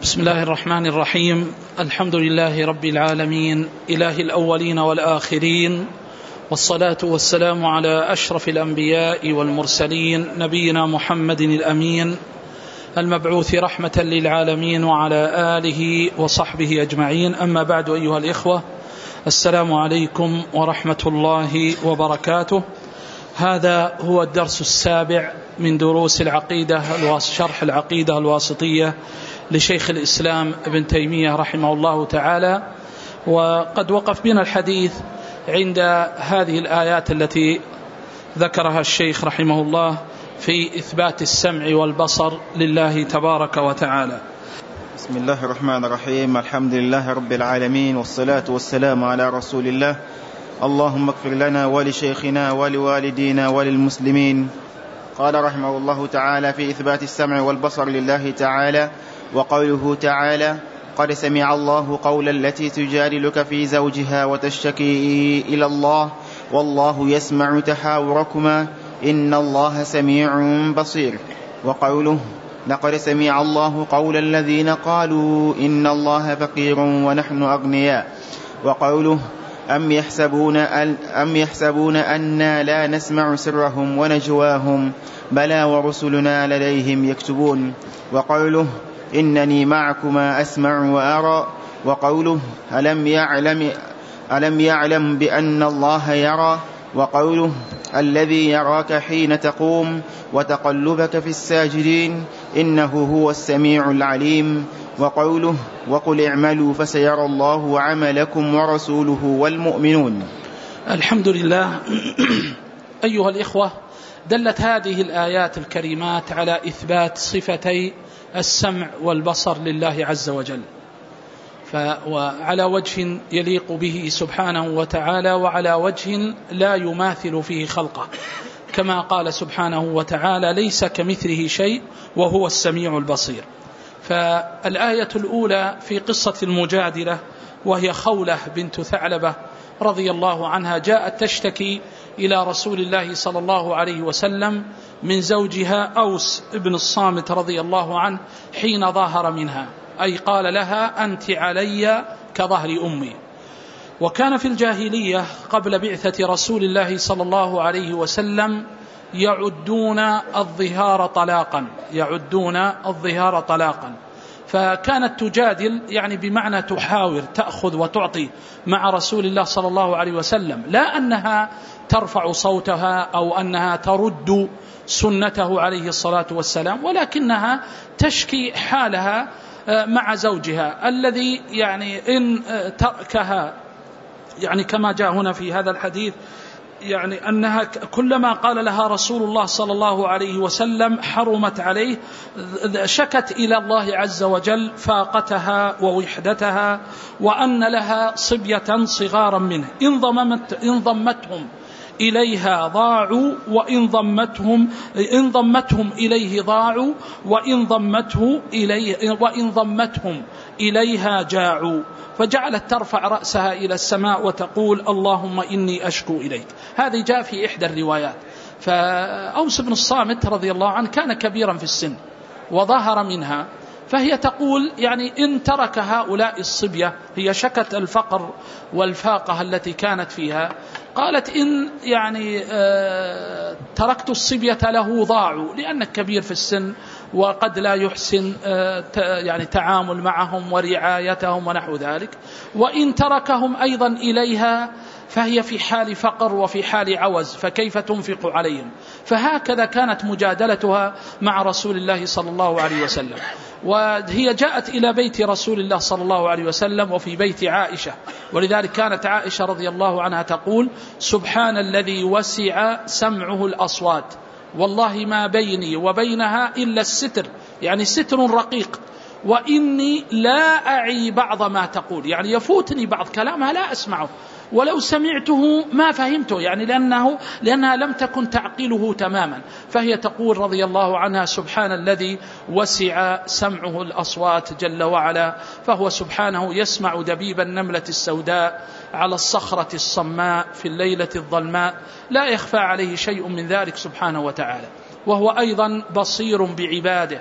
بسم الله الرحمن الرحيم. الحمد لله رب العالمين، إله الأولين والآخرين، والصلاة والسلام على أشرف الأنبياء والمرسلين، نبينا محمد الأمين المبعوث رحمة للعالمين، وعلى آله وصحبه أجمعين. أما بعد، أيها الإخوة، السلام عليكم ورحمة الله وبركاته. هذا هو الدرس السابع من دروس العقيدة، شرح العقيدة الواسطية لشيخ الإسلام ابن تيمية رحمه الله تعالى. وقد وقف بنا الحديث عند هذه الآيات التي ذكرها الشيخ رحمه الله في إثبات السمع والبصر لله تبارك وتعالى. بسم الله الرحمن الرحيم. الحمد لله رب العالمين، والصلاة والسلام على رسول الله. اللهم اغفر لنا ولشيخنا ولوالدينا وللمسلمين. قال رحمه الله تعالى في إثبات السمع والبصر لله تعالى: وقوله تعالى: قد سمع الله قول التي تجادلك في زوجها وتشتكي إلى الله والله يسمع تحاوركما إن الله سميع بصير. وقوله: لقد سمع الله قول الذين قالوا إن الله فقير ونحن أغنياء. وقوله: أم يحسبون أنا لا نسمع سرهم ونجواهم بلى ورسلنا لديهم يكتبون. وقوله: إنني معكما أسمع وأرى. وقوله: ألم يعلم بأن الله يرى. وقوله: الذي يراك حين تقوم وتقلبك في الساجدين إنه هو السميع العليم. وقوله: وقل اعملوا فسيرى الله عملكم ورسوله والمؤمنون. الحمد لله. أيها الإخوة، دلت هذه الآيات الكريمات على إثبات صفتي السمع والبصر لله عز وجل، وعلى وجه يليق به سبحانه وتعالى، وعلى وجه لا يماثل فيه خلقه، كما قال سبحانه وتعالى: ليس كمثله شيء وهو السميع البصير. فالآية الأولى في قصة المجادلة، وهي خولة بنت ثعلبة رضي الله عنها، جاءت تشتكي إلى رسول الله صلى الله عليه وسلم من زوجها أوس بن الصامت رضي الله عنه حين ظاهر منها، أي قال لها: أنت علي كظهر أمي. وكان في الجاهلية قبل بعثة رسول الله صلى الله عليه وسلم يعدون الظهار طلاقا، فكانت تجادل، يعني بمعنى تحاور، تأخذ وتعطي مع رسول الله صلى الله عليه وسلم، لا أنها ترفع صوتها أو أنها ترد سنته عليه الصلاة والسلام، ولكنها تشكي حالها مع زوجها الذي يعني إن تركها، يعني كما جاء هنا في هذا الحديث، يعني أنها كلما قال لها رسول الله صلى الله عليه وسلم حرمت عليه، شكت إلى الله عز وجل فاقتها ووحدتها، وأن لها صبية صغارا منه إن ضمتهم إليها ضاعوا، وإن ضمتهم إليه ضاعوا، وإن ضمتهم إليها جاعوا. فجعلت ترفع رأسها إلى السماء وتقول: اللهم إني أشكو إليك. هذه جاء في إحدى الروايات. فأوس بن الصامت رضي الله عنه كان كبيرا في السن وظهر منها، فهي تقول يعني إن ترك هؤلاء الصبية، هي شكت الفقر والفاقة التي كانت فيها، قالت: إن يعني تركت الصبية له ضاعوا، لأنك كبير في السن وقد لا يحسن يعني تعامل معهم ورعايتهم ونحو ذلك، وإن تركهم أيضا إليها فهي في حال فقر وفي حال عوز، فكيف تنفق عليهم؟ فهكذا كانت مجادلتها مع رسول الله صلى الله عليه وسلم. وهي جاءت إلى بيت رسول الله صلى الله عليه وسلم وفي بيت عائشة، ولذلك كانت عائشة رضي الله عنها تقول: سبحان الذي وسع سمعه الأصوات، والله ما بيني وبينها إلا الستر، يعني ستر رقيق، وإني لا أعي بعض ما تقول، يعني يفوتني بعض كلامها لا أسمعه، ولو سمعته ما فهمته، يعني لأنها لم تكن تعقله تماما. فهي تقول رضي الله عنها: سبحان الذي وسع سمعه الأصوات جل وعلا، فهو سبحانه يسمع دبيب النملة السوداء على الصخرة الصماء في الليلة الظلماء، لا يخفى عليه شيء من ذلك سبحانه وتعالى. وهو أيضا بصير بعباده،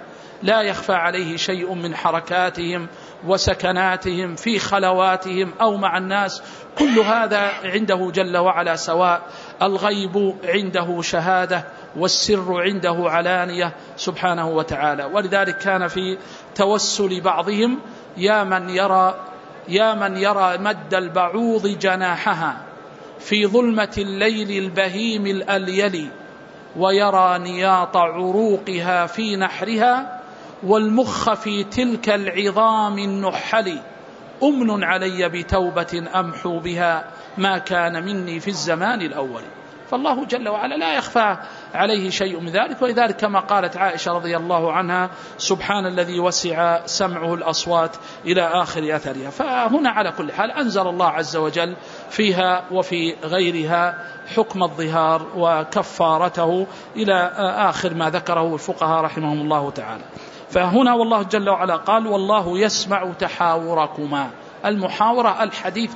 لا يخفى عليه شيء من حركاتهم وسكناتهم في خلواتهم أو مع الناس، كل هذا عنده جل وعلا سواء. الغيب عنده شهادة والسر عنده علانية سبحانه وتعالى. ولذلك كان في توسل بعضهم: يا من يرى مد البعوض جناحها في ظلمة الليل البهيم الأليل، ويرى نياط عروقها في نحرها، والمخ في تلك العظام النحل، أمن علي بتوبة أمحو بها ما كان مني في الزمان الأول. فالله جل وعلا لا يخفى عليه شيء من ذلك. ولذلك كما قالت عائشة رضي الله عنها: سبحان الذي وسع سمعه الأصوات إلى آخر أثرها. فهنا على كل حال أنزل الله عز وجل فيها وفي غيرها حكم الظهار وكفارته إلى آخر ما ذكره الفقهاء رحمهم الله تعالى. فهنا والله جل وعلا قال: والله يسمع تحاوركما. المحاورة الحديث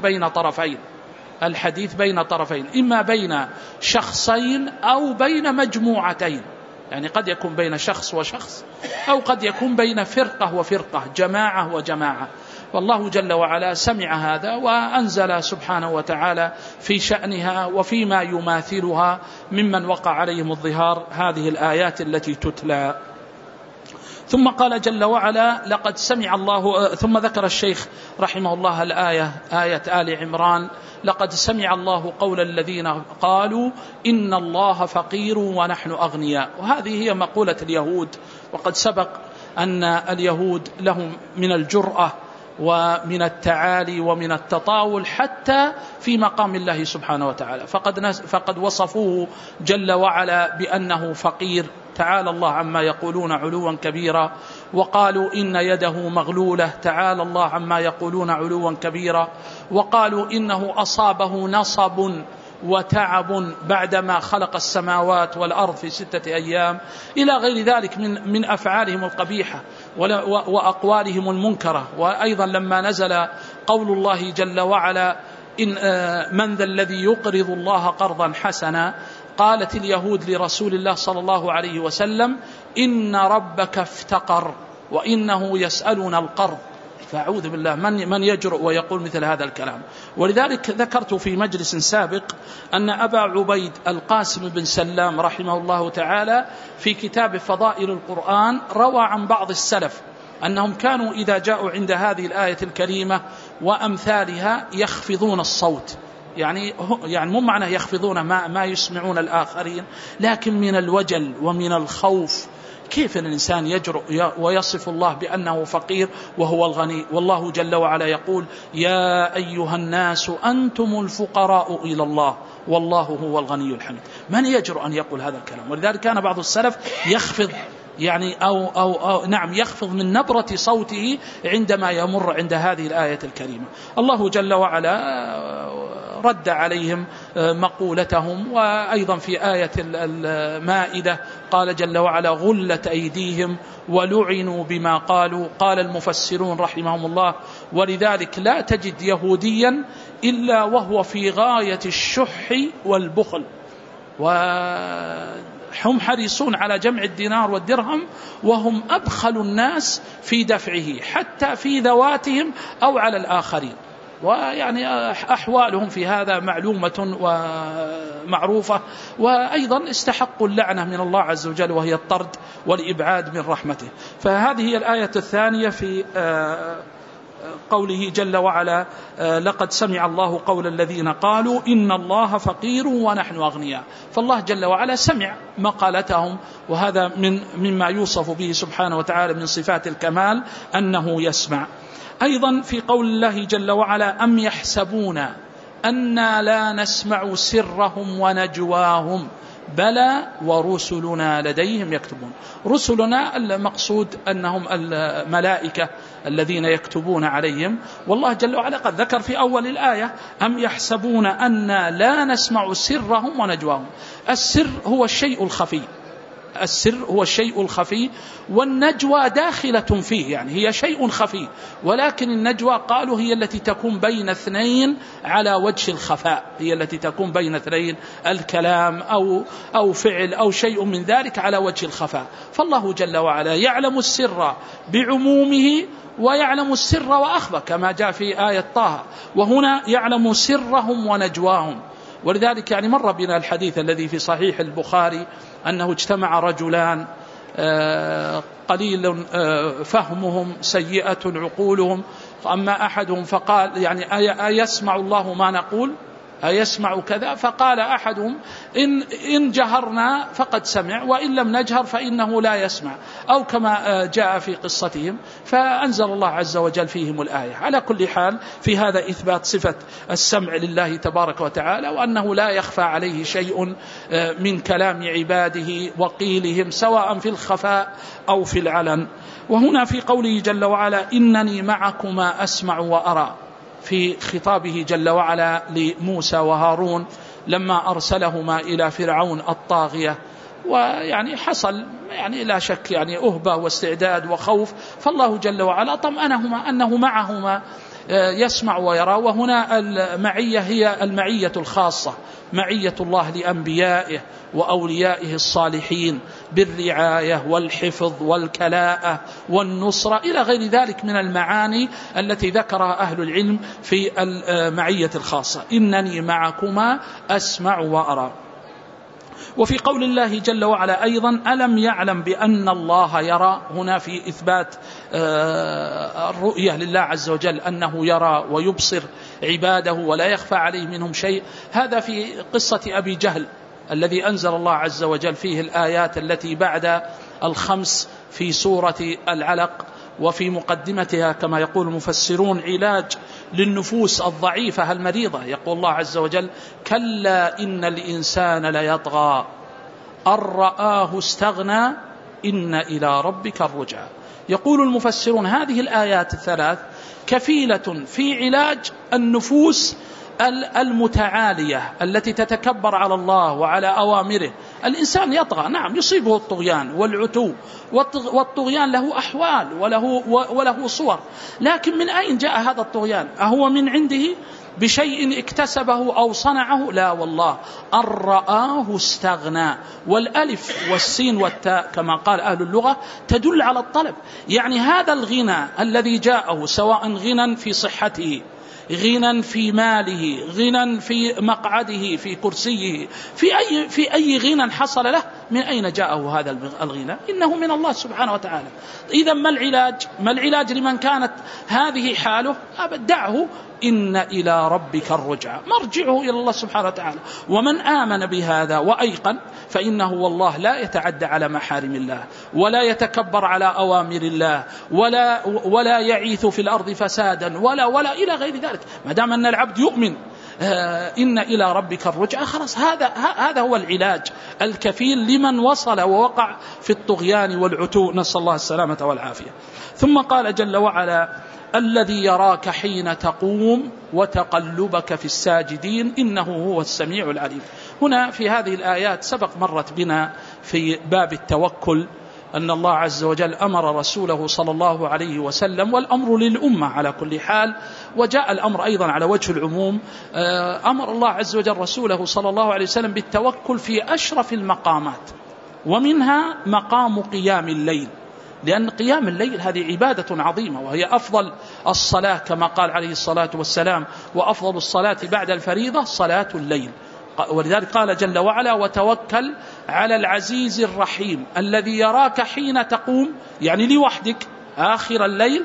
بين طرفين، إما بين شخصين أو بين مجموعتين، يعني قد يكون بين شخص وشخص، أو قد يكون بين فرقة وفرقة، جماعة وجماعة. والله جل وعلا سمع هذا وأنزل سبحانه وتعالى في شأنها وفيما يماثلها ممن وقع عليهم الظهار هذه الآيات التي تتلى. ثم قال جل وعلا: لقد سمع الله. ثم ذكر الشيخ رحمه الله آية آل عمران: لقد سمع الله قول الذين قالوا إن الله فقير ونحن أغنياء. وهذه هي مقولة اليهود، وقد سبق أن اليهود لهم من الجرأة ومن التعالي ومن التطاول حتى في مقام الله سبحانه وتعالى. فقد وصفوه جل وعلا بأنه فقير، تعالى الله عما يقولون علوا كبيرا. وقالوا إن يده مغلولة، تعالى الله عما يقولون علوا كبيرا. وقالوا إنه أصابه نصب وتعب بعدما خلق السماوات والأرض في 6 أيام، إلى غير ذلك من أفعالهم القبيحة وأقوالهم المنكرة. وأيضا لما نزل قول الله جل وعلا: إن من ذا الذي يقرض الله قرضا حسنا، قالت اليهود لرسول الله صلى الله عليه وسلم: إن ربك افتقر وإنه يسألنا القرض. فأعوذ بالله، من يجرؤ ويقول مثل هذا الكلام؟ ولذلك ذكرت في مجلس سابق أن أبا عبيد القاسم بن سلام رحمه الله تعالى في كتاب فضائل القرآن روى عن بعض السلف أنهم كانوا إذا جاءوا عند هذه الآية الكريمة وأمثالها يخفضون الصوت، يعني مو معنى يخفضون ما يسمعون الآخرين، لكن من الوجل ومن الخوف. كيف الإنسان يجرؤ ويصف الله بأنه فقير وهو الغني؟ والله جل وعلا يقول: يا أيها الناس أنتم الفقراء إلى الله والله هو الغني الحميد. من يجرؤ أن يقول هذا الكلام؟ ولذلك كان بعض السلف يخفض، يعني أو نعم يخفض من نبرة صوته عندما يمر عند هذه الآية الكريمة. الله جل وعلا رد عليهم مقولتهم. وأيضا في آية المائدة قال جل وعلا: غلت أيديهم ولعنوا بما قالوا. قال المفسرون رحمهم الله: ولذلك لا تجد يهوديا إلا وهو في غاية الشح والبخل، وهم حريصون على جمع الدينار والدرهم، وهم أبخل الناس في دفعه حتى في ذواتهم أو على الآخرين. ويعني أحوالهم في هذا معلومة ومعروفة. وأيضا استحقوا اللعنة من الله عز وجل، وهي الطرد والإبعاد من رحمته. فهذه هي الآية الثانية في قوله جل وعلا: لقد سمع الله قول الذين قالوا إن الله فقير ونحن أغنياء. فالله جل وعلا سمع مقالتهم، وهذا مما يوصف به سبحانه وتعالى من صفات الكمال أنه يسمع. أيضا في قول الله جل وعلا: أم يحسبون أنا لا نسمع سرهم ونجواهم بلى ورسلنا لديهم يكتبون. رسلنا المقصود أنهم الملائكة الذين يكتبون عليهم. والله جل وعلا قد ذكر في أول الآية: أم يحسبون أنا لا نسمع سرهم ونجواهم. السر هو الشيء الخفي السر هو الشيء الخفي، والنجوى داخلة فيه، يعني هي شيء خفي، ولكن النجوى قالوا هي التي تكون بين اثنين على وجه الخفاء، هي التي تكون بين اثنين، الكلام أو فعل أو شيء من ذلك على وجه الخفاء. فالله جل وعلا يعلم السر بعمومه ويعلم السر وأخفى كما جاء في آية طه، وهنا يعلم سرهم ونجواهم. ولذلك يعني مر بنا الحديث الذي في صحيح البخاري أنه اجتمع رجلان قليل فهمهم سيئة عقولهم، أما أحدهم فقال يعني أيسمع الله ما نقول، أيسمع كذا؟ فقال أحدهم إن جهرنا فقد سمع وإن لم نجهر فإنه لا يسمع، أو كما جاء في قصتهم، فأنزل الله عز وجل فيهم الآية. على كل حال في هذا إثبات صفة السمع لله تبارك وتعالى، وأنه لا يخفى عليه شيء من كلام عباده وقيلهم سواء في الخفاء أو في العلن. وهنا في قوله جل وعلا إنني معكما أسمع وأرى، في خطابه جل وعلا لموسى وهارون لما أرسلهما إلى فرعون الطاغية، ويعني حصل يعني لا شك يعني أهبة واستعداد وخوف، فالله جل وعلا طمأنهما أنه معهما يسمع ويرى. وهنا المعية هي المعية الخاصة، معية الله لأنبيائه وأوليائه الصالحين بالرعاية والحفظ والكلاءة والنصرة إلى غير ذلك من المعاني التي ذكرها أهل العلم في المعية الخاصة، إنني معكما أسمع وأرى. وفي قول الله جل وعلا أيضا ألم يعلم بأن الله يرى، هنا في إثبات الرؤية لله عز وجل أنه يرى ويبصر عباده ولا يخفى عليه منهم شيء. هذا في قصة أبي جهل الذي أنزل الله عز وجل فيه الآيات التي بعد الخمس في سورة العلق، وفي مقدمتها كما يقول المفسرون علاج للنفوس الضعيفة المريضة. يقول الله عز وجل كلا إن الإنسان ليطغى أن رآه استغنى إن إلى ربك الرجعى. يقول المفسرون هذه الآيات الثلاث كفيلة في علاج النفوس المتعالية التي تتكبر على الله وعلى أوامره. الإنسان يطغى، نعم يصيبه الطغيان والعتو، والطغيان له أحوال وله صور، لكن من أين جاء هذا الطغيان؟ أهو من عنده بشيء اكتسبه أو صنعه؟ لا والله، أن رآه استغنى. والألف والسين والتاء كما قال أهل اللغة تدل على الطلب، يعني هذا الغنى الذي جاءه سواء غنى في صحته، غنى في ماله، غنى في مقعده، في كرسيه، في أي غنى حصل له، من أين جاءه هذا الغنى؟ إنه من الله سبحانه وتعالى. إذا ما العلاج لمن كانت هذه حاله؟ دعه، إن إلى ربك الرجعى، مرجعه إلى الله سبحانه وتعالى. ومن آمن بهذا وأيقن فإنه والله لا يتعدى على محارم الله، ولا يتكبر على أوامر الله، ولا يعيث في الأرض فسادا ولا إلى غير ذلك. ما دام أن العبد يؤمن إن إلى ربك الرجعى، خلاص هذا هو العلاج الكفيل لمن وصل ووقع في الطغيان والعتو، نسأل الله السلامة والعافية. ثم قال جل وعلا الذي يراك حين تقوم وتقلبك في الساجدين إنه هو السميع العليم. هنا في هذه الآيات سبق مرت بنا في باب التوكل أن الله عز وجل أمر رسوله صلى الله عليه وسلم، والأمر للأمة على كل حال، وجاء الأمر أيضا على وجه العموم. أمر الله عز وجل رسوله صلى الله عليه وسلم بالتوكل في أشرف المقامات، ومنها مقام قيام الليل، لأن قيام الليل هذه عبادة عظيمة، وهي أفضل الصلاة كما قال عليه الصلاة والسلام، وأفضل الصلاة بعد الفريضة صلاة الليل. ولذلك قال جل وعلا وتوكل على العزيز الرحيم الذي يراك حين تقوم، يعني لوحدك آخر الليل،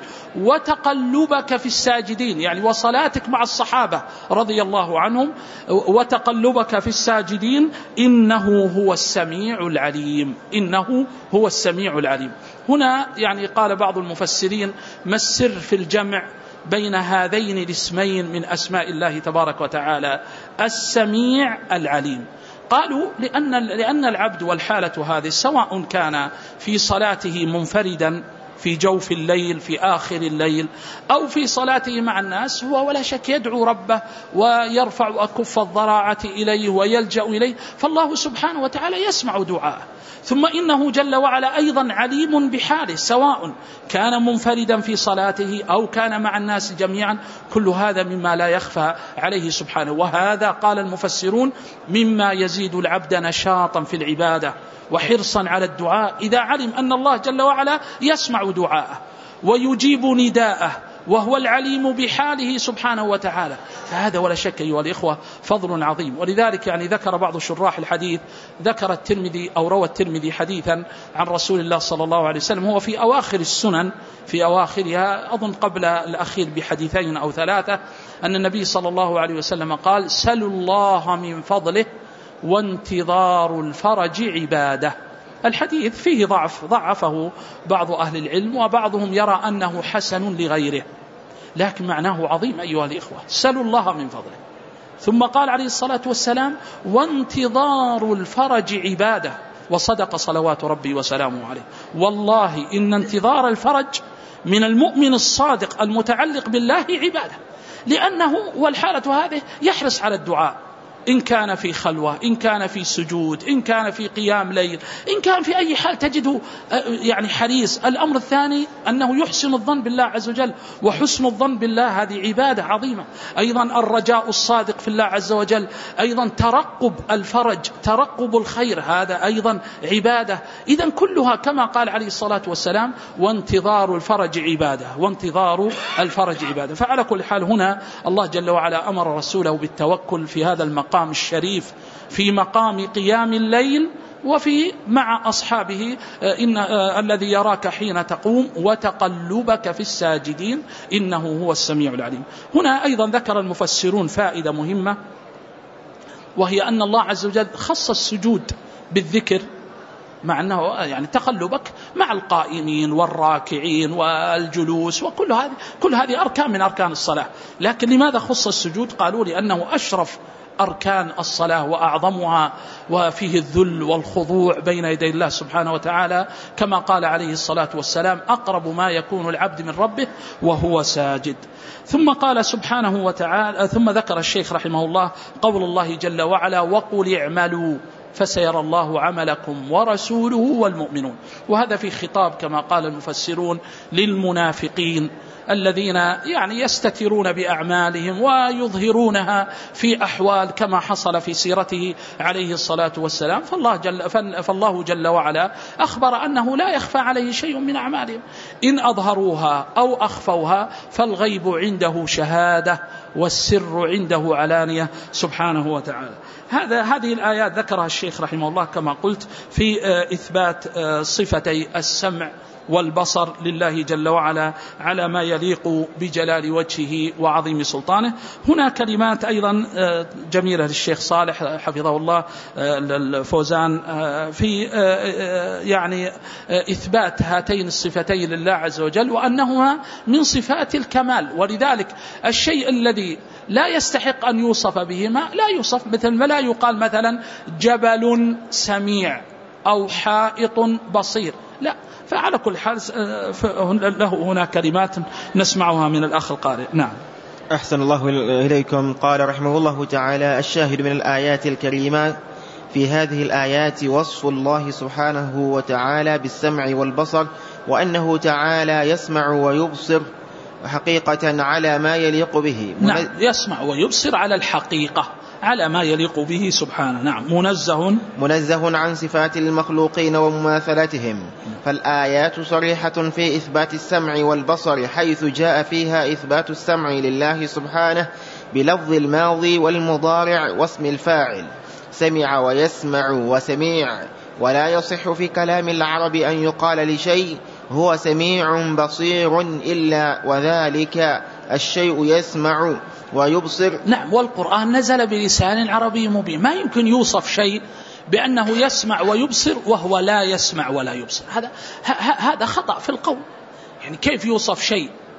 وتقلبك في الساجدين، يعني وصلاتك مع الصحابة رضي الله عنهم، وتقلبك في الساجدين إنه هو السميع العليم، إنه هو السميع العليم. هنا يعني قال بعض المفسرين ما السر في الجمع بين هذين الاسمين من أسماء الله تبارك وتعالى السميع العليم؟ قالوا لأن العبد والحالة هذه سواء كان في صلاته منفردا في جوف الليل في آخر الليل أو في صلاته مع الناس، هو ولا شك يدعو ربه ويرفع أكف الضراعة إليه ويلجأ إليه، فالله سبحانه وتعالى يسمع دعاءه. ثم إنه جل وعلا أيضا عليم بحاله، سواء كان منفردا في صلاته أو كان مع الناس جميعا، كل هذا مما لا يخفى عليه سبحانه. وهذا قال المفسرون مما يزيد العبد نشاطا في العبادة وحرصا على الدعاء، إذا علم أن الله جل وعلا يسمع دعاءه ويجيب نداءه وهو العليم بحاله سبحانه وتعالى، فهذا ولا شك أيها الإخوة فضل عظيم. ولذلك ذكر بعض شراح الحديث، ذكر الترمذي أو روى الترمذي حديثا عن رسول الله صلى الله عليه وسلم، هو في أواخر السنن، في أواخرها أظن قبل الأخير بحديثين أو ثلاثة، أن النبي صلى الله عليه وسلم قال: سلوا الله من فضله وانتظار الفرج عبادة. الحديث فيه ضعفه بعض أهل العلم، وبعضهم يرى أنه حسن لغيره، لكن معناه عظيم أيها الإخوة. سلوا الله من فضله، ثم قال عليه الصلاة والسلام: وانتظار الفرج عبادة. وصدق صلوات ربي وسلامه عليه، والله إن انتظار الفرج من المؤمن الصادق المتعلق بالله عبادة، لأنه والحالة هذه يحرص على الدعاء، إن كان في خلوة، إن كان في سجود، إن كان في قيام ليل، إن كان في أي حال تجده حريص. الأمر الثاني أنه يحسن الظن بالله عز وجل، وحسن الظن بالله هذه عبادة عظيمة. أيضا الرجاء الصادق في الله عز وجل، أيضا ترقب الفرج، ترقب الخير، هذا أيضا عبادة. إذن كلها كما قال عليه الصلاة والسلام: وانتظار الفرج عبادة، وانتظار الفرج عبادة. فعلى كل حال هنا الله جل وعلا أمر رسوله بالتوكل في هذا المقام الشريف، في مقام قيام الليل، وفي مع أصحابه الذي يراك حين تقوم وتقلبك في الساجدين إنه هو السميع العليم. هنا أيضا ذكر المفسرون فائدة مهمة، وهي أن الله عز وجل خص السجود بالذكر، مع أنه تقلبك مع القائمين والراكعين والجلوس، كل هذه أركان من أركان الصلاة، لكن لماذا خص السجود؟ قالوا لأنه أشرف أركان الصلاة وأعظمها، وفيه الذل والخضوع بين يدي الله سبحانه وتعالى، كما قال عليه الصلاة والسلام: أقرب ما يكون العبد من ربه وهو ساجد. ثم قال سبحانه وتعالى، ثم ذكر الشيخ رحمه الله قول الله جل وعلا: وقل اعملوا فسيرى الله عملكم ورسوله والمؤمنون. وهذا في خطاب كما قال المفسرون للمنافقين الذين يستترون بأعمالهم ويظهرونها في أحوال كما حصل في سيرته عليه الصلاة والسلام. فالله جل وعلا أخبر أنه لا يخفى عليه شيء من أعمالهم، إن أظهروها أو أخفوها فالغيب عنده شهادة والسر عنده علانية سبحانه وتعالى. هذه الآيات ذكرها الشيخ رحمه الله كما قلت في إثبات صفتي السمع والبصر لله جل وعلا على ما يليق بجلال وجهه وعظيم سلطانه. هنا كلمات أيضا جميلة للشيخ صالح حفظه الله الفوزان في إثبات هاتين الصفتين لله عز وجل، وأنهما من صفات الكمال. ولذلك الشيء الذي لا يستحق أن يوصف بهما لا يوصف، مثل ما لا يقال مثلا جبل سميع أو حائط بصير، لا. فعلى كل حال له هنا كلمات نسمعها من الأخ القارئ. نعم. أحسن الله إليكم. قال رحمه الله تعالى: الشاهد من الآيات الكريمة في هذه الآيات وصف الله سبحانه وتعالى بالسمع والبصر، وأنه تعالى يسمع ويبصر حقيقة على ما يليق به. نعم، يسمع ويبصر على الحقيقة على ما يليق به سبحانه. نعم، منزه عن صفات المخلوقين ومماثلتهم. فالآيات صريحة في إثبات السمع والبصر، حيث جاء فيها إثبات السمع لله سبحانه بلفظ الماضي والمضارع واسم الفاعل، سمع ويسمع وسميع. ولا يصح في كلام العرب أن يقال لشيء هو سميع بصير إلا وذلك الشيء يسمع ويبصر. نعم، والقرآن نزل بلسان عربي مبين، ما يمكن يوصف شيء بأنه يسمع ويبصر وهو لا يسمع ولا يبصر. هذا خطأ في القول. كيف يوصف شيء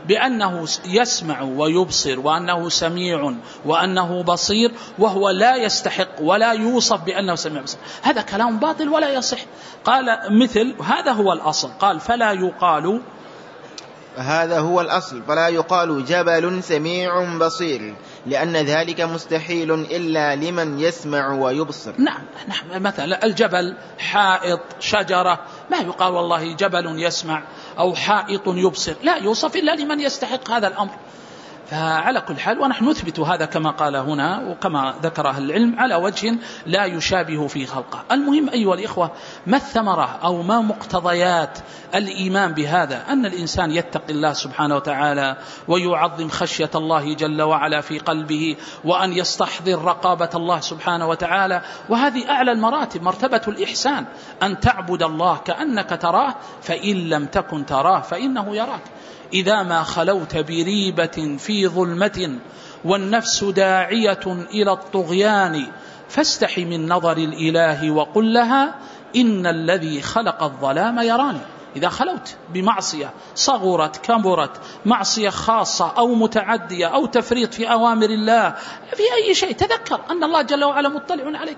بأنه يسمع ويبصر وأنه سميع وأنه بصير وهو لا يستحق ولا يوصف بأنه سميع بصير، هذا كلام باطل ولا يصح. قال مثل هذا هو الأصل، قال فلا يقال، هذا هو الأصل، فلا يقال جبل سميع بصير، لأن ذلك مستحيل إلا لمن يسمع ويبصر. نعم مثلا الجبل، حائط، شجرة، ما يقال والله جبل يسمع أو حائط يبصر، لا يوصف إلا لمن يستحق هذا الأمر. فعلى كل حال ونحن نثبت هذا كما قال هنا وكما ذكر أهل العلم على وجه لا يشابه في خلقه. المهم أيها الإخوة، ما الثمرة أو ما مقتضيات الإيمان بهذا؟ أن الإنسان يتقي الله سبحانه وتعالى ويعظم خشية الله جل وعلا في قلبه، وأن يستحضر رقابة الله سبحانه وتعالى، وهذه أعلى المراتب، مرتبة الإحسان، أن تعبد الله كأنك تراه، فإن لم تكن تراه فإنه يراك. إذا ما خلوت بريبة في ظلمة والنفس داعية إلى الطغيان فاستحي من نظر الإله وقل لها إن الذي خلق الظلام يراني. إذا خلوت بمعصية صغرت كبرت، معصية خاصة أو متعدية أو تفريط في أوامر الله في أي شيء، تذكر أن الله جل وعلا مطلع عليك.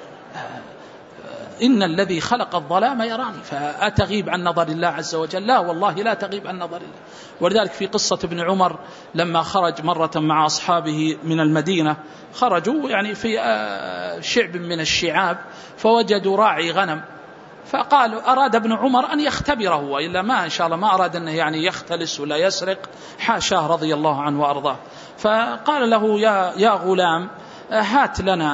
إن الذي خلق الظلام يراني، فأتغيب عن نظر الله عز وجل؟ لا والله لا تغيب عن نظر الله. ولذلك في قصة ابن عمر لما خرج مرة مع أصحابه من المدينة، خرجوا يعني في شعب من الشعاب فوجدوا راعي غنم، فقالوا أراد ابن عمر أن يختبره، وإلا ما إن شاء الله ما أراد أنه يعني يختلس ولا يسرق، حاشاه رضي الله عنه وأرضاه. فقال له يا غلام هات لنا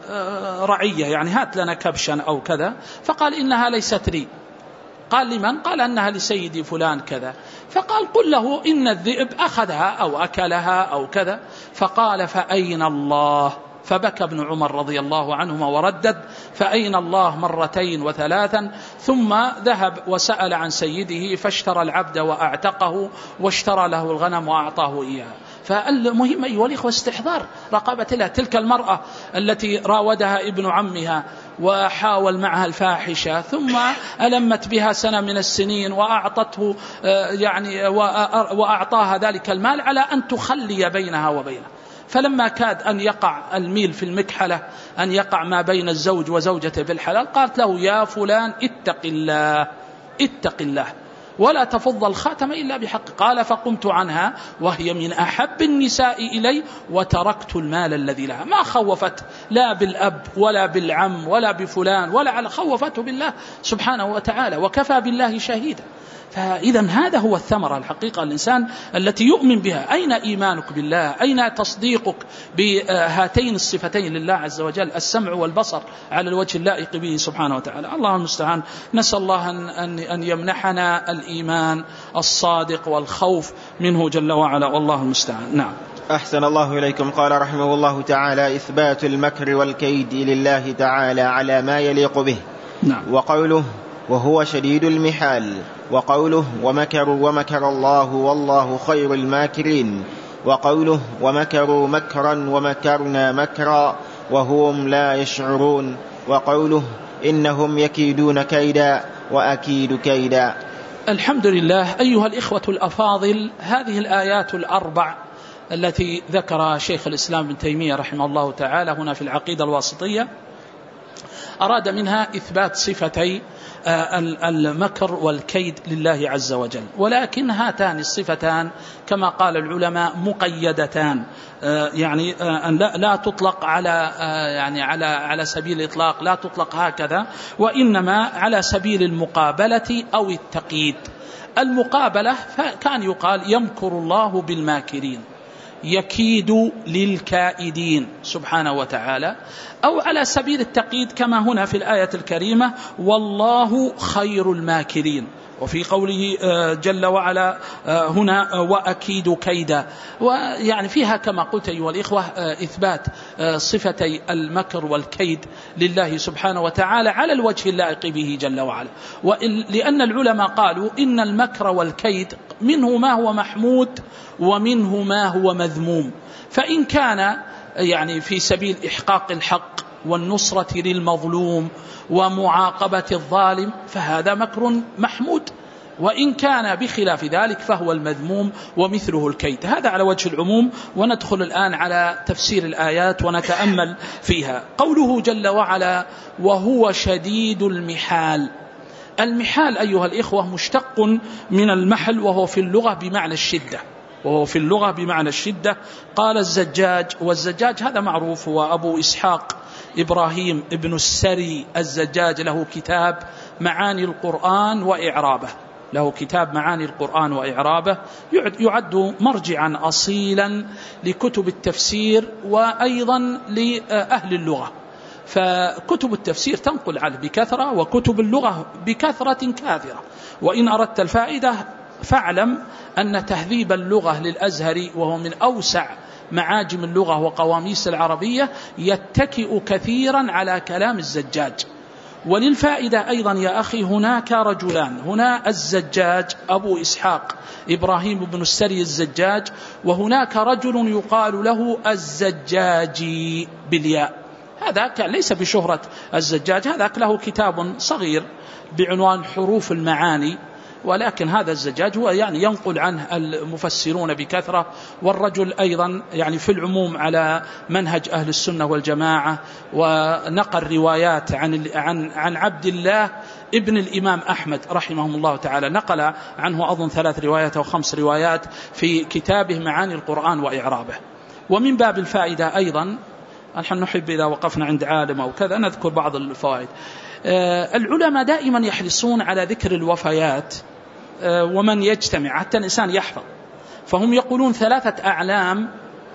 رعية، يعني هات لنا كبشا أو كذا. فقال إنها ليست لي. قال لمن؟ قال أنها لسيدي فلان كذا. فقال قل له إن الذئب أخذها أو أكلها أو كذا. فقال فأين الله؟ فبكى ابن عمر رضي الله عنهما وردد فأين الله مرتين وثلاثا، ثم ذهب وسأل عن سيده فاشترى العبد وأعتقه واشترى له الغنم وأعطاه إياه. فالمهم أيها الإخوة استحضار رقابة الله. تلك المرأة التي راودها ابن عمها وحاول معها الفاحشة ثم ألمت بها سنة من السنين وأعطته يعني وأعطاها ذلك المال على أن تخلي بينها وبينه، فلما كاد أن يقع الميل في المكحلة، أن يقع ما بين الزوج وزوجته بالحلال، قالت له يا فلان اتق الله اتق الله ولا تفض الخاتم إلا بحق. قال فقمت عنها وهي من أحب النساء إلي وتركت المال الذي لها. ما خوفت لا بالأب ولا بالعم ولا بفلان ولا على، خوفته بالله سبحانه وتعالى وكفى بالله شهيدا. فإذا هذا هو الثمرة الحقيقة الإنسان التي يؤمن بها. أين إيمانك بالله؟ أين تصديقك بهاتين الصفتين لله عز وجل، السمع والبصر على الوجه اللائق به سبحانه وتعالى؟ الله المستعان. نسأل الله أن يمنحنا الإيمان الصادق والخوف منه جل وعلا، والله المستعان. نعم. أحسن الله إليكم. قال رحمه الله تعالى إثبات المكر والكيد لله تعالى على ما يليق به. نعم. وقوله وهو شديد المحال، وقوله ومكروا ومكر الله والله خير الماكرين، وقوله ومكروا مكرا ومكرنا مكرا وهم لا يشعرون، وقوله إنهم يكيدون كيدا وأكيد كيدا. الحمد لله. أيها الإخوة الأفاضل، هذه الآيات الأربع التي ذكر شيخ الإسلام ابن تيمية رحمه الله تعالى هنا في العقيدة الواسطية أراد منها إثبات صفتي المكر والكيد لله عز وجل، ولكن هاتان الصفتان كما قال العلماء مقيدتان، يعني أن لا تطلق على سبيل الإطلاق، لا تطلق هكذا، وإنما على سبيل المقابلة أو التقييد. المقابلة كان يقال يمكر الله بالماكرين، يكيد للكائدين سبحانه وتعالى، أو على سبيل التقييد كما هنا في الآية الكريمة والله خير الماكرين، وفي قوله جل وعلا هنا وأكيد كيدا. ويعني فيها كما قلت أيها الإخوة إثبات صفتي المكر والكيد لله سبحانه وتعالى على الوجه اللائق به جل وعلا، لأن العلماء قالوا إن المكر والكيد منه ما هو محمود ومنه ما هو مذموم. فإن كان يعني في سبيل إحقاق الحق والنصرة للمظلوم ومعاقبة الظالم فهذا مكر محمود، وإن كان بخلاف ذلك فهو المذموم ومثله الكيد. هذا على وجه العموم. وندخل الآن على تفسير الآيات ونتأمل فيها. قوله جل وعلا وهو شديد المحال. المحال أيها الإخوة مشتق من المحل، وهو في اللغة بمعنى الشدة. قال الزجاج، والزجاج هذا معروف، هو أبو إسحاق إبراهيم ابن السري الزجاج، له كتاب معاني القرآن وإعرابه، يعد مرجعا أصيلا لكتب التفسير وأيضا لأهل اللغة. فكتب التفسير تنقل عنه بكثرة، وكتب اللغة بكثرة كاثرة. وإن أردت الفائدة فاعلم أن تهذيب اللغة للأزهري، وهو من أوسع معاجم اللغة وقواميس العربية، يتكئ كثيرا على كلام الزجاج. وللفائدة أيضا يا أخي، هناك رجلان، هنا الزجاج أبو إسحاق إبراهيم بن السري الزجاج، وهناك رجل يقال له الزجاجي بالياء. هذا كان ليس بشهرة الزجاج، هذا له كتاب صغير بعنوان حروف المعاني، ولكن هذا الزجاج هو يعني ينقل عنه المفسرون بكثرة. والرجل أيضا يعني في العموم على منهج أهل السنة والجماعة، ونقل روايات عن عبد الله ابن الإمام أحمد رحمه الله تعالى، نقل عنه أظن 3 روايات أو 5 روايات في كتابه معاني القرآن وإعرابه. ومن باب الفائدة أيضا، نحن نحب إذا وقفنا عند عالم أو كذا نذكر بعض الفوائد. العلماء دائما يحرصون على ذكر الوفيات ومن يجتمع حتى الإنسان يحفظ. فهم يقولون 3 أعلام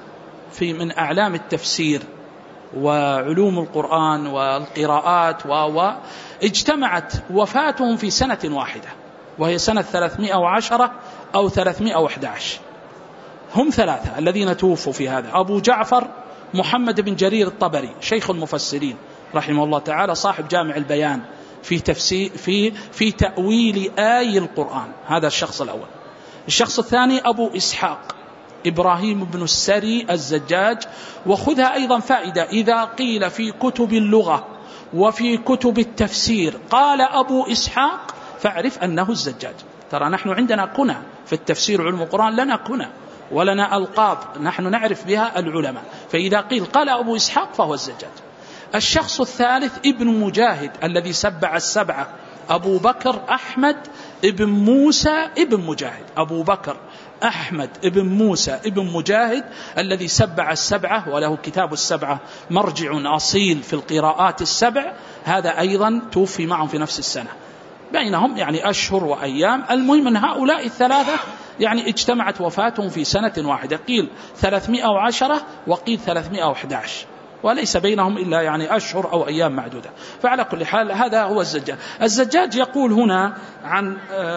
من أعلام التفسير وعلوم القرآن والقراءات اجتمعت وفاتهم في سنة واحدة، وهي سنة 310 أو 311. هم 3 الذين توفوا في هذا: أبو جعفر محمد بن جرير الطبري شيخ المفسرين رحمه الله تعالى، صاحب جامع البيان في تفسير في تأويل آي القرآن، هذا الشخص الأول. الشخص الثاني أبو إسحاق إبراهيم بن السري الزجاج. وخذها أيضا فائدة، إذا قيل في كتب اللغة وفي كتب التفسير قال أبو إسحاق فاعرف أنه الزجاج. ترى نحن عندنا كنى في التفسير وعلم القرآن، لنا كنى ولنا ألقاب نحن نعرف بها العلماء، فإذا قيل قال أبو إسحاق فهو الزجاج. الشخص الثالث ابن مجاهد الذي سبع السبعة، أبو بكر أحمد ابن موسى ابن مجاهد، أبو بكر أحمد ابن موسى ابن مجاهد الذي سبع السبعة، وله كتاب السبعة مرجع أصيل في القراءات السبع. هذا أيضا توفي معهم في نفس السنة، بينهم يعني أشهر وأيام. المهم أن هؤلاء الثلاثة يعني اجتمعت وفاتهم في سنة واحدة، قيل 310 وقيل 311، وليس بينهم إلا يعني أشهر أو أيام معدودة. فعلى كل حال هذا هو الزجاج. الزجاج يقول هنا عن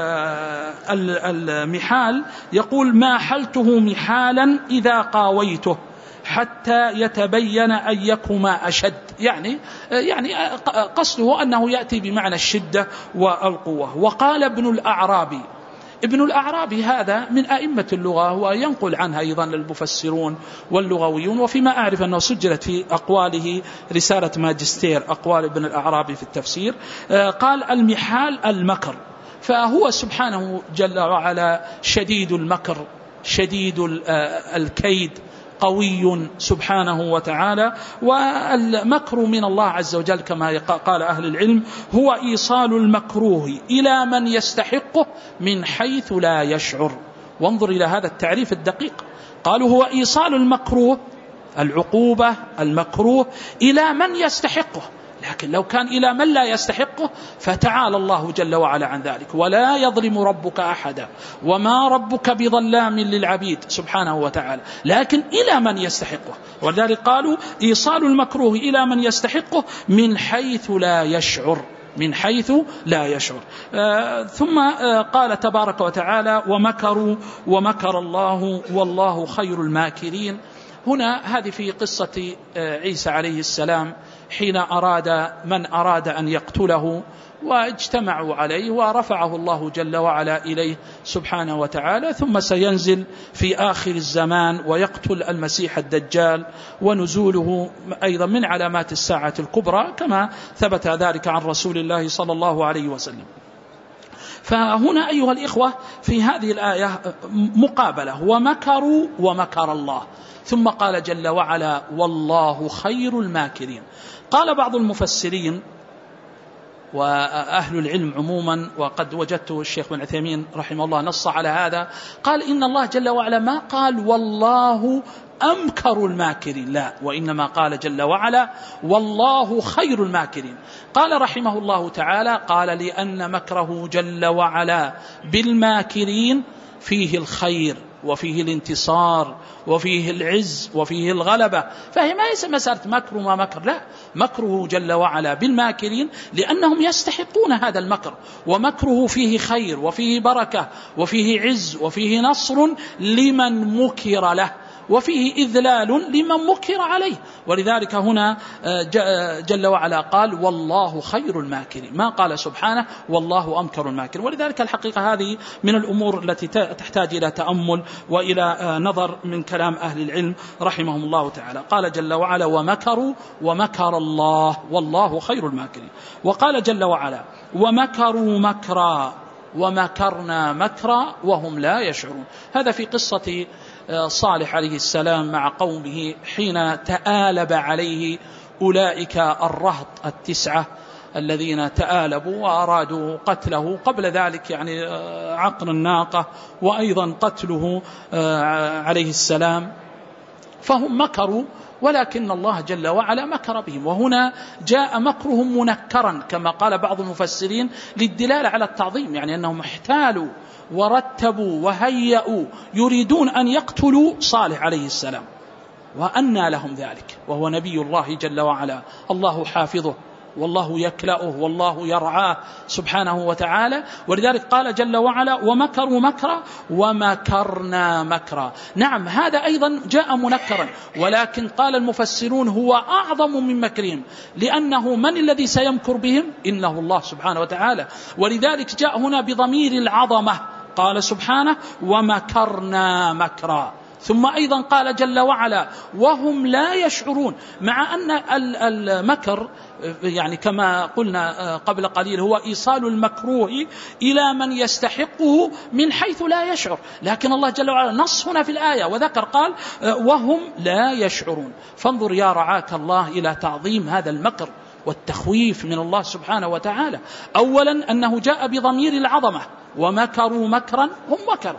المحال، يقول ما حلته محالا إذا قاويته حتى يتبين أيكما أشد. يعني قصده أنه يأتي بمعنى الشدة والقوة. وقال ابن الأعرابي هذا من أئمة اللغة، وينقل عنها أيضا المفسرون واللغويون، وفيما أعرف أنه سجلت في أقواله رسالة ماجستير أقوال ابن الأعرابي في التفسير. قال المحال المكر، فهو سبحانه جل وعلا شديد المكر شديد الكيد، قوي سبحانه وتعالى. والمكر من الله عز وجل كما قال أهل العلم هو إيصال المكروه إلى من يستحقه من حيث لا يشعر. وانظر إلى هذا التعريف الدقيق، قالوا هو إيصال المكروه، العقوبة المكروه إلى من يستحقه، لكن لو كان إلى من لا يستحقه فتعالى الله جل وعلا عن ذلك. ولا يظلم ربك أحدا وما ربك بظلام للعبيد سبحانه وتعالى، لكن إلى من يستحقه. ولذلك قالوا إيصال المكروه إلى من يستحقه من حيث لا يشعر، من حيث لا يشعر. ثم قال تبارك وتعالى ومكروا ومكر الله والله خير الماكرين. هنا هذه في قصة عيسى عليه السلام حين من أراد أن يقتله، واجتمعوا عليه ورفعه الله جل وعلا إليه سبحانه وتعالى، ثم سينزل في آخر الزمان ويقتل المسيح الدجال، ونزوله أيضا من علامات الساعة الكبرى كما ثبت ذلك عن رسول الله صلى الله عليه وسلم. فهنا أيها الإخوة في هذه الآية مقابلة: ومكروا ومكر الله، ثم قال جل وعلا: والله خير الماكرين. قال بعض المفسرين وأهل العلم عموما، وقد وجدت الشيخ بن عثيمين رحمه الله نص على هذا، قال إن الله جل وعلا ما قال والله أمكر الماكرين، لا، وإنما قال جل وعلا والله خير الماكرين. قال رحمه الله تعالى: قال لأن مكره جل وعلا بالماكرين فيه الخير وفيه الانتصار وفيه العز وفيه الغلبة، فهي ما يسمى مسألة مكر وما مكر، لا، مكره جل وعلا بالماكرين لأنهم يستحقون هذا المكر، ومكره فيه خير وفيه بركة وفيه عز وفيه نصر لمن مكر له، وفيه إذلال لمن مكر عليه. ولذلك هنا جل وعلا قال والله خير الماكرين، ما قال سبحانه والله أمكر الماكرين. ولذلك الحقيقة هذه من الأمور التي تحتاج إلى تأمل وإلى نظر من كلام أهل العلم رحمهم الله تعالى. قال جل وعلا ومكروا ومكر الله والله خير الماكرين. وقال جل وعلا ومكروا مكرا ومكرنا مكرا وهم لا يشعرون. هذا في قصة صالح عليه السلام مع قومه حين تآلب عليه أولئك الرهط 9 الذين تآلبوا وأرادوا قتله، قبل ذلك يعني عقر الناقة وأيضا قتله عليه السلام، فهم مكروا، ولكن الله جل وعلا مكر بهم. وهنا جاء مكرهم منكرا كما قال بعض المفسرين للدلالة على التعظيم، يعني أنهم احتالوا ورتبوا وهيئوا يريدون أن يقتلوا صالح عليه السلام، وأنى لهم ذلك وهو نبي الله جل وعلا، الله حافظه والله يكلأه والله يرعاه سبحانه وتعالى. ولذلك قال جل وعلا ومكروا مكرا ومكرنا مكرا. نعم هذا أيضا جاء منكرا، ولكن قال المفسرون هو أعظم من مكرهم، لأنه من الذي سيمكر بهم؟ إنه الله سبحانه وتعالى. ولذلك جاء هنا بضمير العظمة، قال سبحانه ومكرنا مكرا، ثم أيضا قال جل وعلا وهم لا يشعرون، مع أن المكر يعني كما قلنا قبل قليل هو إيصال المكروه إلى من يستحقه من حيث لا يشعر، لكن الله جل وعلا نص هنا في الآية وذكر قال وهم لا يشعرون. فانظر يا رعاك الله إلى تعظيم هذا المكر والتخويف من الله سبحانه وتعالى. أولا أنه جاء بضمير العظمة، ومكروا مكرا هم مكروا،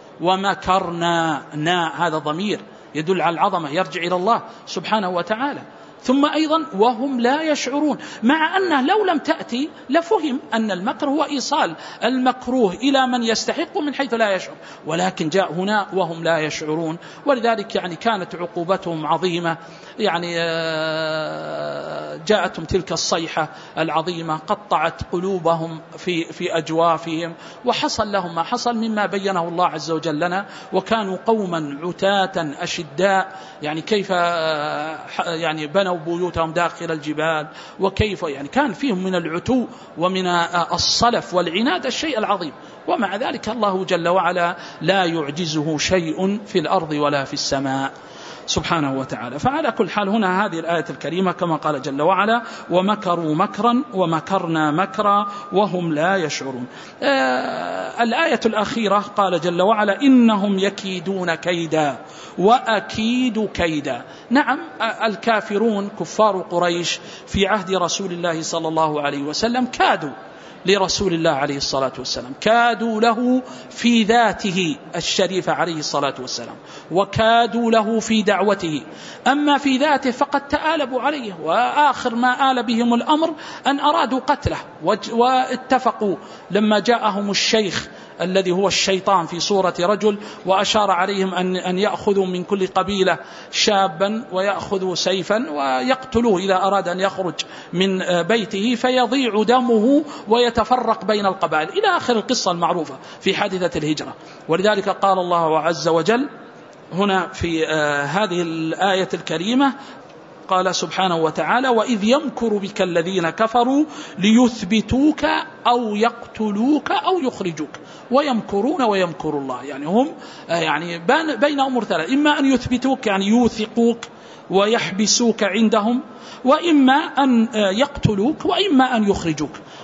ومكرنا هذا ضمير يدل على العظمة يرجع إلى الله سبحانه وتعالى. ثم أيضا وهم لا يشعرون، مع أنه لو لم تأتي لفهم أن المكر هو إيصال المكروه إلى من يستحق من حيث لا يشعر، ولكن جاء هنا وهم لا يشعرون. ولذلك يعني كانت عقوبتهم عظيمة، يعني جاءتهم تلك الصيحة العظيمة قطعت قلوبهم في أجوافهم، وحصل لهم ما حصل مما بينه الله عز وجل لنا. وكانوا قوما عتاة أشداء، يعني كيف يعني بنوا بيوتهم داخل الجبال، وكيف يعني كان فيهم من العتو ومن الصلف والعناد الشيء العظيم، ومع ذلك الله جل وعلا لا يعجزه شيء في الأرض ولا في السماء سبحانه وتعالى. فعلى كل حال هنا هذه الآية الكريمة كما قال جل وعلا ومكروا مكرا ومكرنا مكرا وهم لا يشعرون. الآية الأخيرة قال جل وعلا إنهم يكيدون كيدا وأكيد كيدا. نعم الكافرون كفار قريش في عهد رسول الله صلى الله عليه وسلم كادوا لرسول الله عليه الصلاة والسلام، كادوا له في ذاته الشريفة عليه الصلاة والسلام، وكادوا له في دعوته، أما في ذاته فقد تآلبوا عليه، وآخر ما آل بهم الأمر أن أرادوا قتله، واتفقوا لما جاءهم الشيخ الذي هو الشيطان في صورة رجل وأشار عليهم أن يأخذوا من كل قبيلة شابا ويأخذوا سيفا ويقتلوه إذا أراد أن يخرج من بيته فيضيع دمه ويتفرق بين القبائل، إلى آخر القصة المعروفة في حادثة الهجرة. ولذلك قال الله عز وجل هنا في هذه الآية الكريمة قال سبحانه وتعالى وإذ يمكر بك الذين كفروا ليثبتوك أو يقتلوك أو يخرجوك ويمكرون ويمكر الله. يعني هم يعني بين أمور ثلاث، إما أن يثبتوك يعني يوثقوك ويحبسوك عندهم، وإما أن يقتلوك، وإما أن يخرجوك.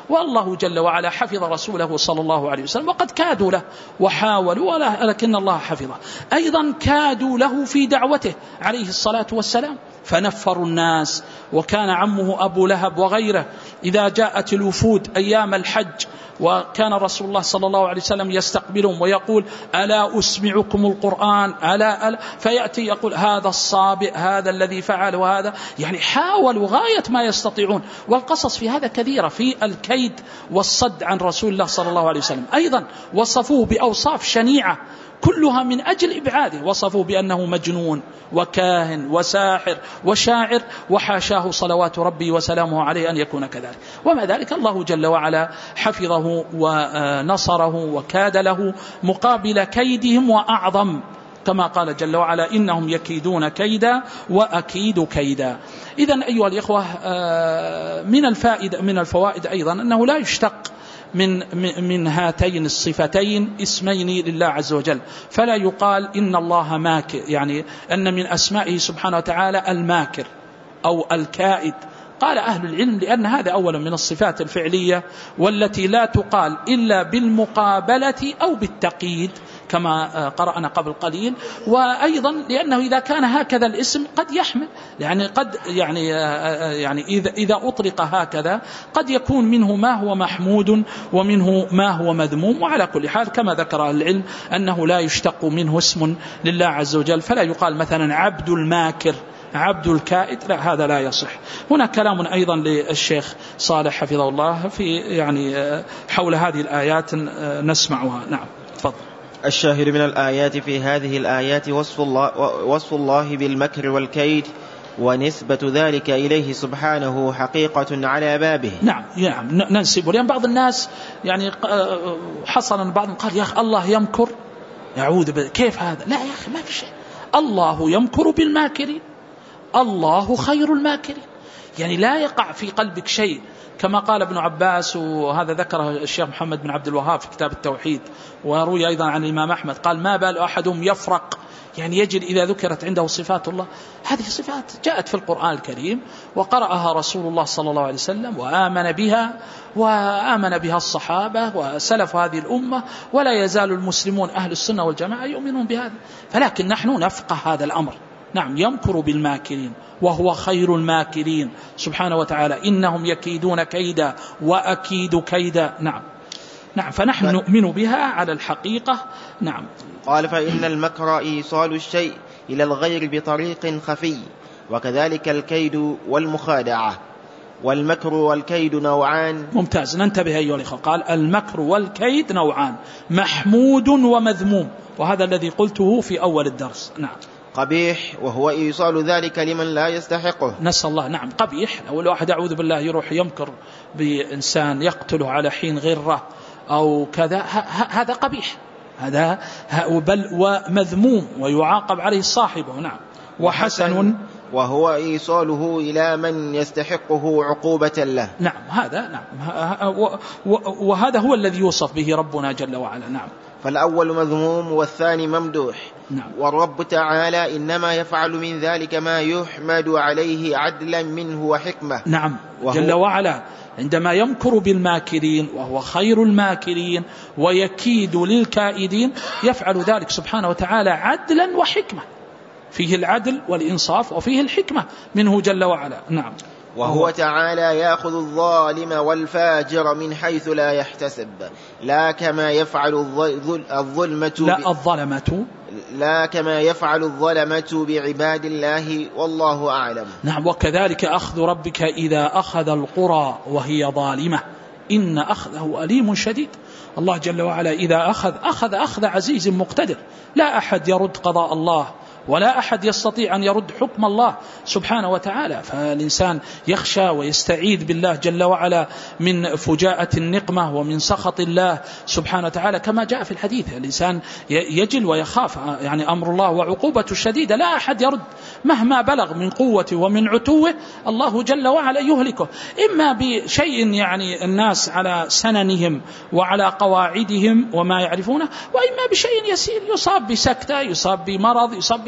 والله جل وعلا حفظ رسوله صلى الله عليه وسلم، وقد كادوا له وحاولوا لكن الله حفظه. أيضا كادوا له في دعوته عليه الصلاة والسلام فنفروا الناس، وكان عمه أبو لهب وغيره إذا جاءت الوفود أيام الحج وكان رسول الله صلى الله عليه وسلم يستقبلهم ويقول ألا أسمعكم القرآن ألا فيأتي يقول هذا الصابئ هذا الذي فعل وهذا، يعني حاولوا غاية ما يستطيعون. والقصص في هذا كثيرة في الكيد والصد عن رسول الله صلى الله عليه وسلم. أيضا وصفوه بأوصاف شنيعة كلها من أجل إبعاده، وصفوا بأنه مجنون وكاهن وساحر وشاعر، وحاشاه صلوات ربي وسلامه عليه أن يكون كذلك. وما ذلك الله جل وعلا حفظه ونصره وكاد له مقابل كيدهم وأعظم، كما قال جل وعلا إنهم يكيدون كيدا وأكيد كيدا. إذن أيها الإخوة من الفوائد أيضا أنه لا يشتق من هاتين الصفتين اسمين لله عز وجل، فلا يقال إن الله ماكر، يعني أن من أسمائه سبحانه وتعالى الماكر أو الكائد. قال أهل العلم لأن هذا أولا من الصفات الفعلية والتي لا تقال إلا بالمقابلة أو بالتقييد كما قرأنا قبل قليل، وأيضا لأنه إذا كان هكذا الاسم قد يحمل يعني إذا أطلق هكذا قد يكون منه ما هو محمود ومنه ما هو مذموم. وعلى كل حال كما ذكر العلم أنه لا يشتق منه اسم لله عز وجل، فلا يقال مثلا عبد الماكر عبد الكائد، لا هذا لا يصح. هنا كلام أيضا للشيخ صالح حفظه الله في حول هذه الآيات نسمعها. نعم تفضل. الشاهد من الآيات في هذه الآيات وصف الله بالمكر والكيد ونسبة ذلك إليه سبحانه حقيقة على بابه. نعم ننسب، لأن بعض الناس يعني حصل بعضهم قال يا أخي الله يمكر يعوذ كيف هذا؟ لا يا أخي ما في شيء، الله يمكر بالماكرين، الله خير الماكرين. يعني لا يقع في قلبك شيء كما قال ابن عباس، وهذا ذكره الشيخ محمد بن عبد الوهاب في كتاب التوحيد، وروي أيضا عن الإمام أحمد قال ما بال أحدهم يفرق، يعني يجد إذا ذكرت عنده صفات الله، هذه صفات جاءت في القرآن الكريم وقرأها رسول الله صلى الله عليه وسلم وآمن بها الصحابة وسلف هذه الأمة، ولا يزال المسلمون أهل السنة والجماعة يؤمنون بهذا. فلكن نحن نفقه هذا الأمر. نعم يمكر بالماكرين وهو خير الماكرين سبحانه وتعالى، إنهم يكيدون كيدا وأكيد كيدا. نعم فنحن نؤمن بها على الحقيقة. نعم قال فإن المكر إيصال الشيء إلى الغير بطريق خفي، وكذلك الكيد والمخادعة. والمكر والكيد نوعان. ممتاز، ننتبه أيها الأخوة. قال المكر والكيد نوعان، محمود ومذموم، وهذا الذي قلته في أول الدرس. نعم قبيح وهو إيصال ذلك لمن لا يستحقه. نسأل الله. نعم قبيح، لو الواحد أعوذ بالله يروح يمكر بإنسان يقتله على حين غرة أو كذا، هذا قبيح، هذا بل ومذموم ويعاقب عليه صاحبه. نعم وحسن وهو إيصاله إلى من يستحقه عقوبة له. نعم هذا وهذا هو الذي يوصف به ربنا جل وعلا. نعم فالأول مذموم والثاني ممدوح. نعم. والرب تعالى إنما يفعل من ذلك ما يحمد عليه عدلا منه وحكمة. نعم جل وعلا عندما يمكر بالماكرين وهو خير الماكرين ويكيد للكائدين يفعل ذلك سبحانه وتعالى عدلا وحكمة، فيه العدل والإنصاف وفيه الحكمة منه جل وعلا. نعم وهو تعالى يأخذ الظالم والفاجر من حيث لا يحتسب، لا كما يفعل الظلمة بعباد الله، والله أعلم. نعم وكذلك أخذ ربك إذا أخذ القرى وهي ظالمة إن أخذه أليم شديد. الله جل وعلا إذا أخذ عزيز مقتدر، لا أحد يرد قضاء الله ولا أحد يستطيع أن يرد حكم الله سبحانه وتعالى. فالإنسان يخشى ويستعيذ بالله جل وعلا من فجاءة النقمة ومن سخط الله سبحانه وتعالى، كما جاء في الحديث الإنسان يجل ويخاف يعني أمر الله وعقوبة الشديدة، لا أحد يرد مهما بلغ من قوته ومن عتوه، الله جل وعلا يهلكه إما بشيء يعني الناس على سننهم وعلى قواعدهم وما يعرفونه، وإما بشيء يسير، يصاب بسكتة، يصاب بمرض، يصاب بشيء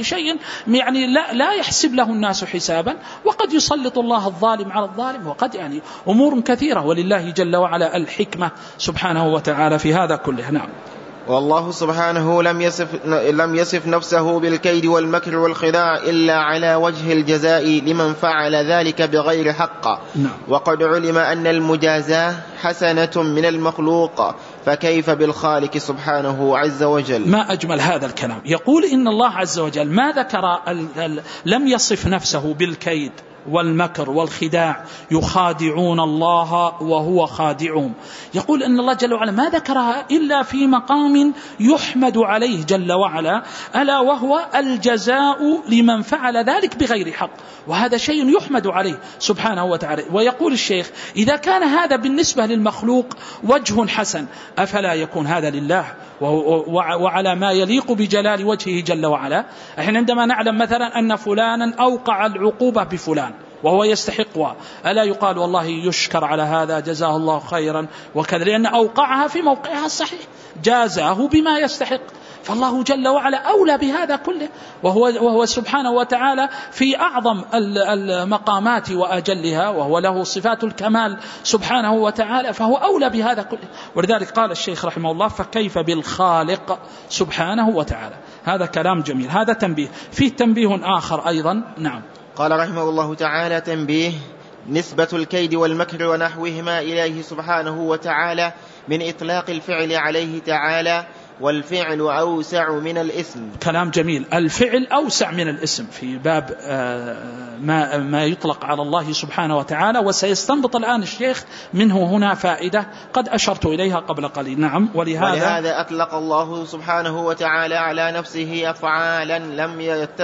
شيء يعني لا يحسب له الناس حسابا، وقد يسلط الله الظالم على الظالم، وقد يعني أمور كثيرة، ولله جل وعلا الحكمة سبحانه وتعالى في هذا كله. نعم. والله سبحانه لم يصف نفسه بالكيد والمكر والخداع إلا على وجه الجزاء لمن فعل ذلك بغير حق. نعم. وقد علم أن المجازاة حسنة من المخلوق، فكيف بالخالق سبحانه عز وجل. ما أجمل هذا الكلام. يقول إن الله عز وجل ما ذكر لم يصف نفسه بالكيد والمكر والخداع، يخادعون الله وهو خادعهم. يقول إن الله جل وعلا ما ذكرها إلا في مقام يحمد عليه جل وعلا، ألا وهو الجزاء لمن فعل ذلك بغير حق، وهذا شيء يحمد عليه سبحانه وتعالى. ويقول الشيخ إذا كان هذا بالنسبة للمخلوق وجه حسن، أفلا يكون هذا لله وعلى ما يليق بجلال وجهه جل وعلا؟ احنا عندما نعلم مثلا أن فلانا أوقع العقوبة بفلان وهو يستحقها، ألا يقال والله يشكر على هذا جزاه الله خيرا وكذا، لأن أوقعها في موقعها الصحيح، جازاه بما يستحق. فالله جل وعلا أولى بهذا كله، وهو سبحانه وتعالى في أعظم المقامات وأجلها، وهو له صفات الكمال سبحانه وتعالى، فهو أولى بهذا كله. ولذلك قال الشيخ رحمه الله فكيف بالخالق سبحانه وتعالى. هذا كلام جميل. هذا تنبيه. فيه تنبيه آخر أيضا. نعم. قال رحمه الله تعالى تنبيه: نسبة الكيد والمكر ونحوهما إليه سبحانه وتعالى من إطلاق الفعل عليه تعالى، والفعل أوسع من الاسم. كلام جميل. الفعل أوسع من الاسم في باب ما يطلق على الله سبحانه وتعالى، وسيستنبط الآن الشيخ منه هنا فائدة قد أشرت إليها قبل قليل. نعم. ولهذا أطلق الله سبحانه وتعالى على نفسه أفعالا لم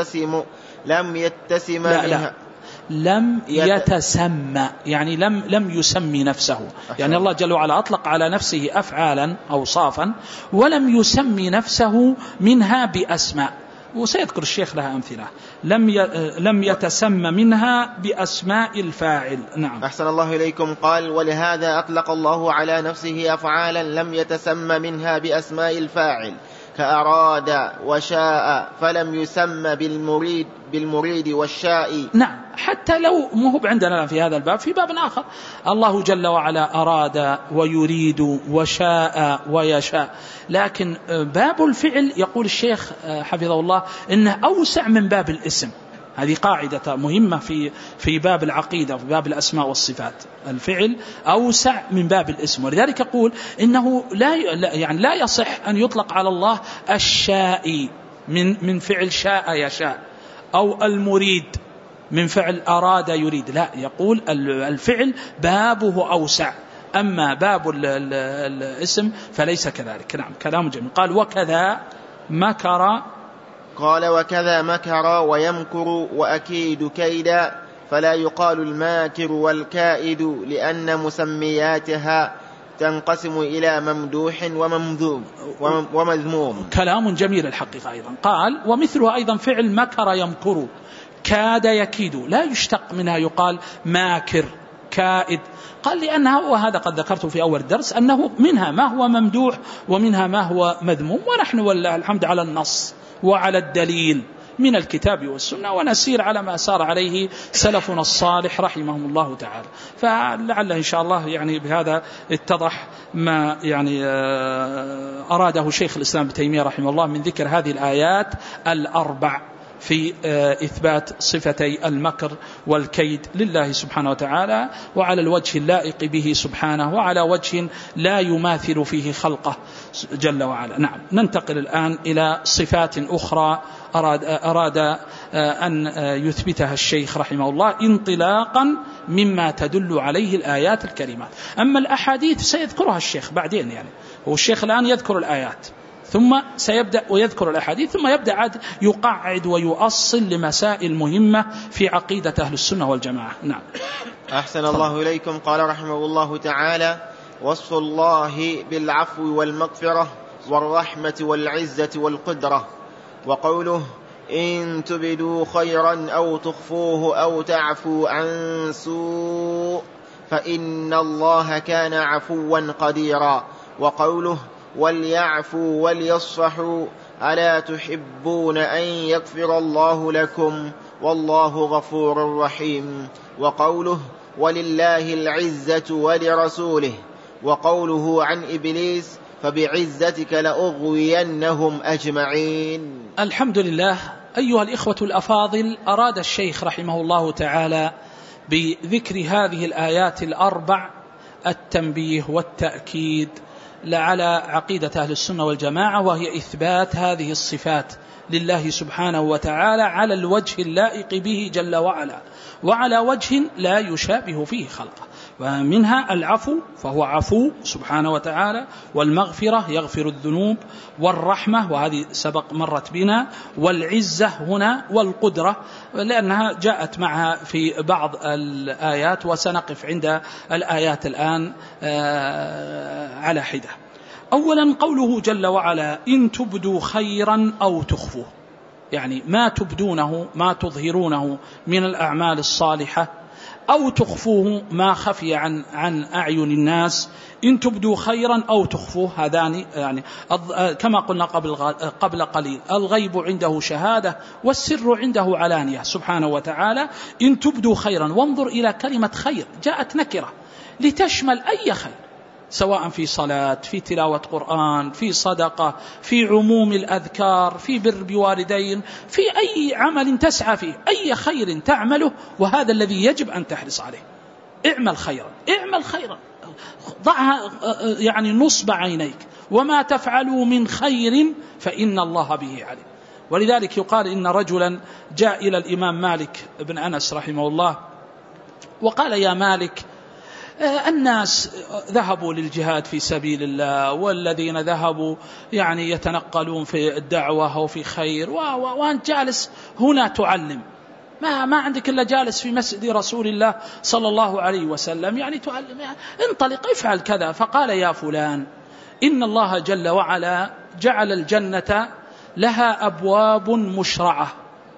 يتسمى، يعني لم يسمي نفسه. يعني الله جل وعلا أطلق على نفسه أفعالا أوصافا ولم يسمي نفسه منها بأسماء، وسيذكر الشيخ لها أمثلة. لم يتسمى منها بأسماء الفاعل. نعم. أحسن الله إليكم. قال: ولهذا أطلق الله على نفسه أفعالا لم يتسمى منها بأسماء الفاعل، كأراد وشاء، فلم يسمى بالمريد والشاء. نعم. حتى لو مو عندنا في هذا الباب، في باب آخر الله جل وعلا أراد ويريد وشاء ويشاء، لكن باب الفعل يقول الشيخ حفظه الله إنه أوسع من باب الاسم. هذه قاعدة مهمة في باب العقيدة، في باب الأسماء والصفات. الفعل أوسع من باب الاسم، ولذلك يقول إنه لا يصح أن يطلق على الله الشائي من فعل شاء يشاء، أو المريد من فعل أراد يريد. لا، يقول الفعل بابه أوسع، أما باب الاسم فليس كذلك. نعم. كلام جميل. قال: وكذا مكر. قال: وكذا مكر ويمكر وأكيد كيدا، فلا يقال الماكر والكائد، لأن مسمياتها تنقسم إلى ممدوح ومذموم. كلام جميل الحقيقة. أيضا قال: ومثله أيضا فعل مكر يمكر، كاد يكيد، لا يشتق منها يقال ماكر كائد. قال لأنها، وهذا قد ذكرته في أول الدرس، أنه منها ما هو ممدوح ومنها ما هو مذموم، ونحن والله الحمد على النص وعلى الدليل من الكتاب والسنة، ونسير على ما سار عليه سلفنا الصالح رحمهم الله تعالى. فلعل إن شاء الله يعني بهذا اتضح ما يعني أراده شيخ الإسلام ابن تيمية رحمه الله من ذكر هذه الآيات الأربع في إثبات صفتي المكر والكيد لله سبحانه وتعالى، وعلى الوجه اللائق به سبحانه، وعلى وجه لا يماثل فيه خلقه جل وعلا. نعم. ننتقل الآن إلى صفات أخرى أراد أن يثبتها الشيخ رحمه الله انطلاقا مما تدل عليه الآيات الكريمات. أما الأحاديث سيذكرها الشيخ بعدين، يعني هو الشيخ الآن يذكر الآيات ثم سيبدأ ويذكر الأحاديث، ثم يبدأ عاد يقعد ويؤصل لمسائل مهمة في عقيدة أهل السنة والجماعة. نعم. أحسن الله إليكم. قال رحمه الله تعالى: وصف الله بالعفو والمغفرة والرحمة والعزة والقدرة. وقوله: إن تبدوا خيرا أو تخفوه أو تعفوا عن سوء فإن الله كان عفوا قديرا. وقوله: وليعفوا وليصفحوا ألا تحبون أن يغفر الله لكم والله غفور رحيم. وقوله ولله العزة ولرسوله. وقوله عن إبليس فبعزتك لأغوينهم أجمعين. الحمد لله. أيها الإخوة الأفاضل، أراد الشيخ رحمه الله تعالى بذكر هذه الآيات الأربع التنبيه والتأكيد على عقيدة أهل السنة والجماعة، وهي إثبات هذه الصفات لله سبحانه وتعالى على الوجه اللائق به جل وعلا، وعلى وجه لا يشابه فيه خلقه. ومنها العفو فهو عفو سبحانه وتعالى، والمغفرة يغفر الذنوب، والرحمة وهذه سبق مرت بنا، والعزة هنا، والقدرة لأنها جاءت معها في بعض الآيات، وسنقف عند الآيات الآن على حدة. أولا قوله جل وعلا إن تبدوا خيرا أو تخفوه، يعني ما تبدونه ما تظهرونه من الأعمال الصالحة، أو تخفوه ما خفي عن أعين الناس. إن تبدوا خيرا أو تخفوه، هذان يعني كما قلنا قبل قليل، الغيب عنده شهادة والسر عنده علانية سبحانه وتعالى. إن تبدوا خيرا، وانظر إلى كلمة خير، جاءت نكرة لتشمل أي خير، سواء في صلاة، في تلاوة قرآن، في صدقة، في عموم الأذكار، في بر بوالدين، في أي عمل تسعى فيه، أي خير تعمله، وهذا الذي يجب أن تحرص عليه. اعمل خيرا، اعمل خيرا، ضعها يعني نصب عينيك، وما تفعلوا من خير فإن الله به عليم. ولذلك يقال إن رجلا جاء إلى الإمام مالك بن أنس رحمه الله وقال يا مالك، الناس ذهبوا للجهاد في سبيل الله، والذين ذهبوا يعني يتنقلون في الدعوة أو في خير، وأنت جالس هنا تعلم، ما عندك إلا جالس في مسجد رسول الله صلى الله عليه وسلم يعني تعلم، يعني انطلق افعل كذا. فقال يا فلان إن الله جل وعلا جعل الجنة لها أبواب مشرعة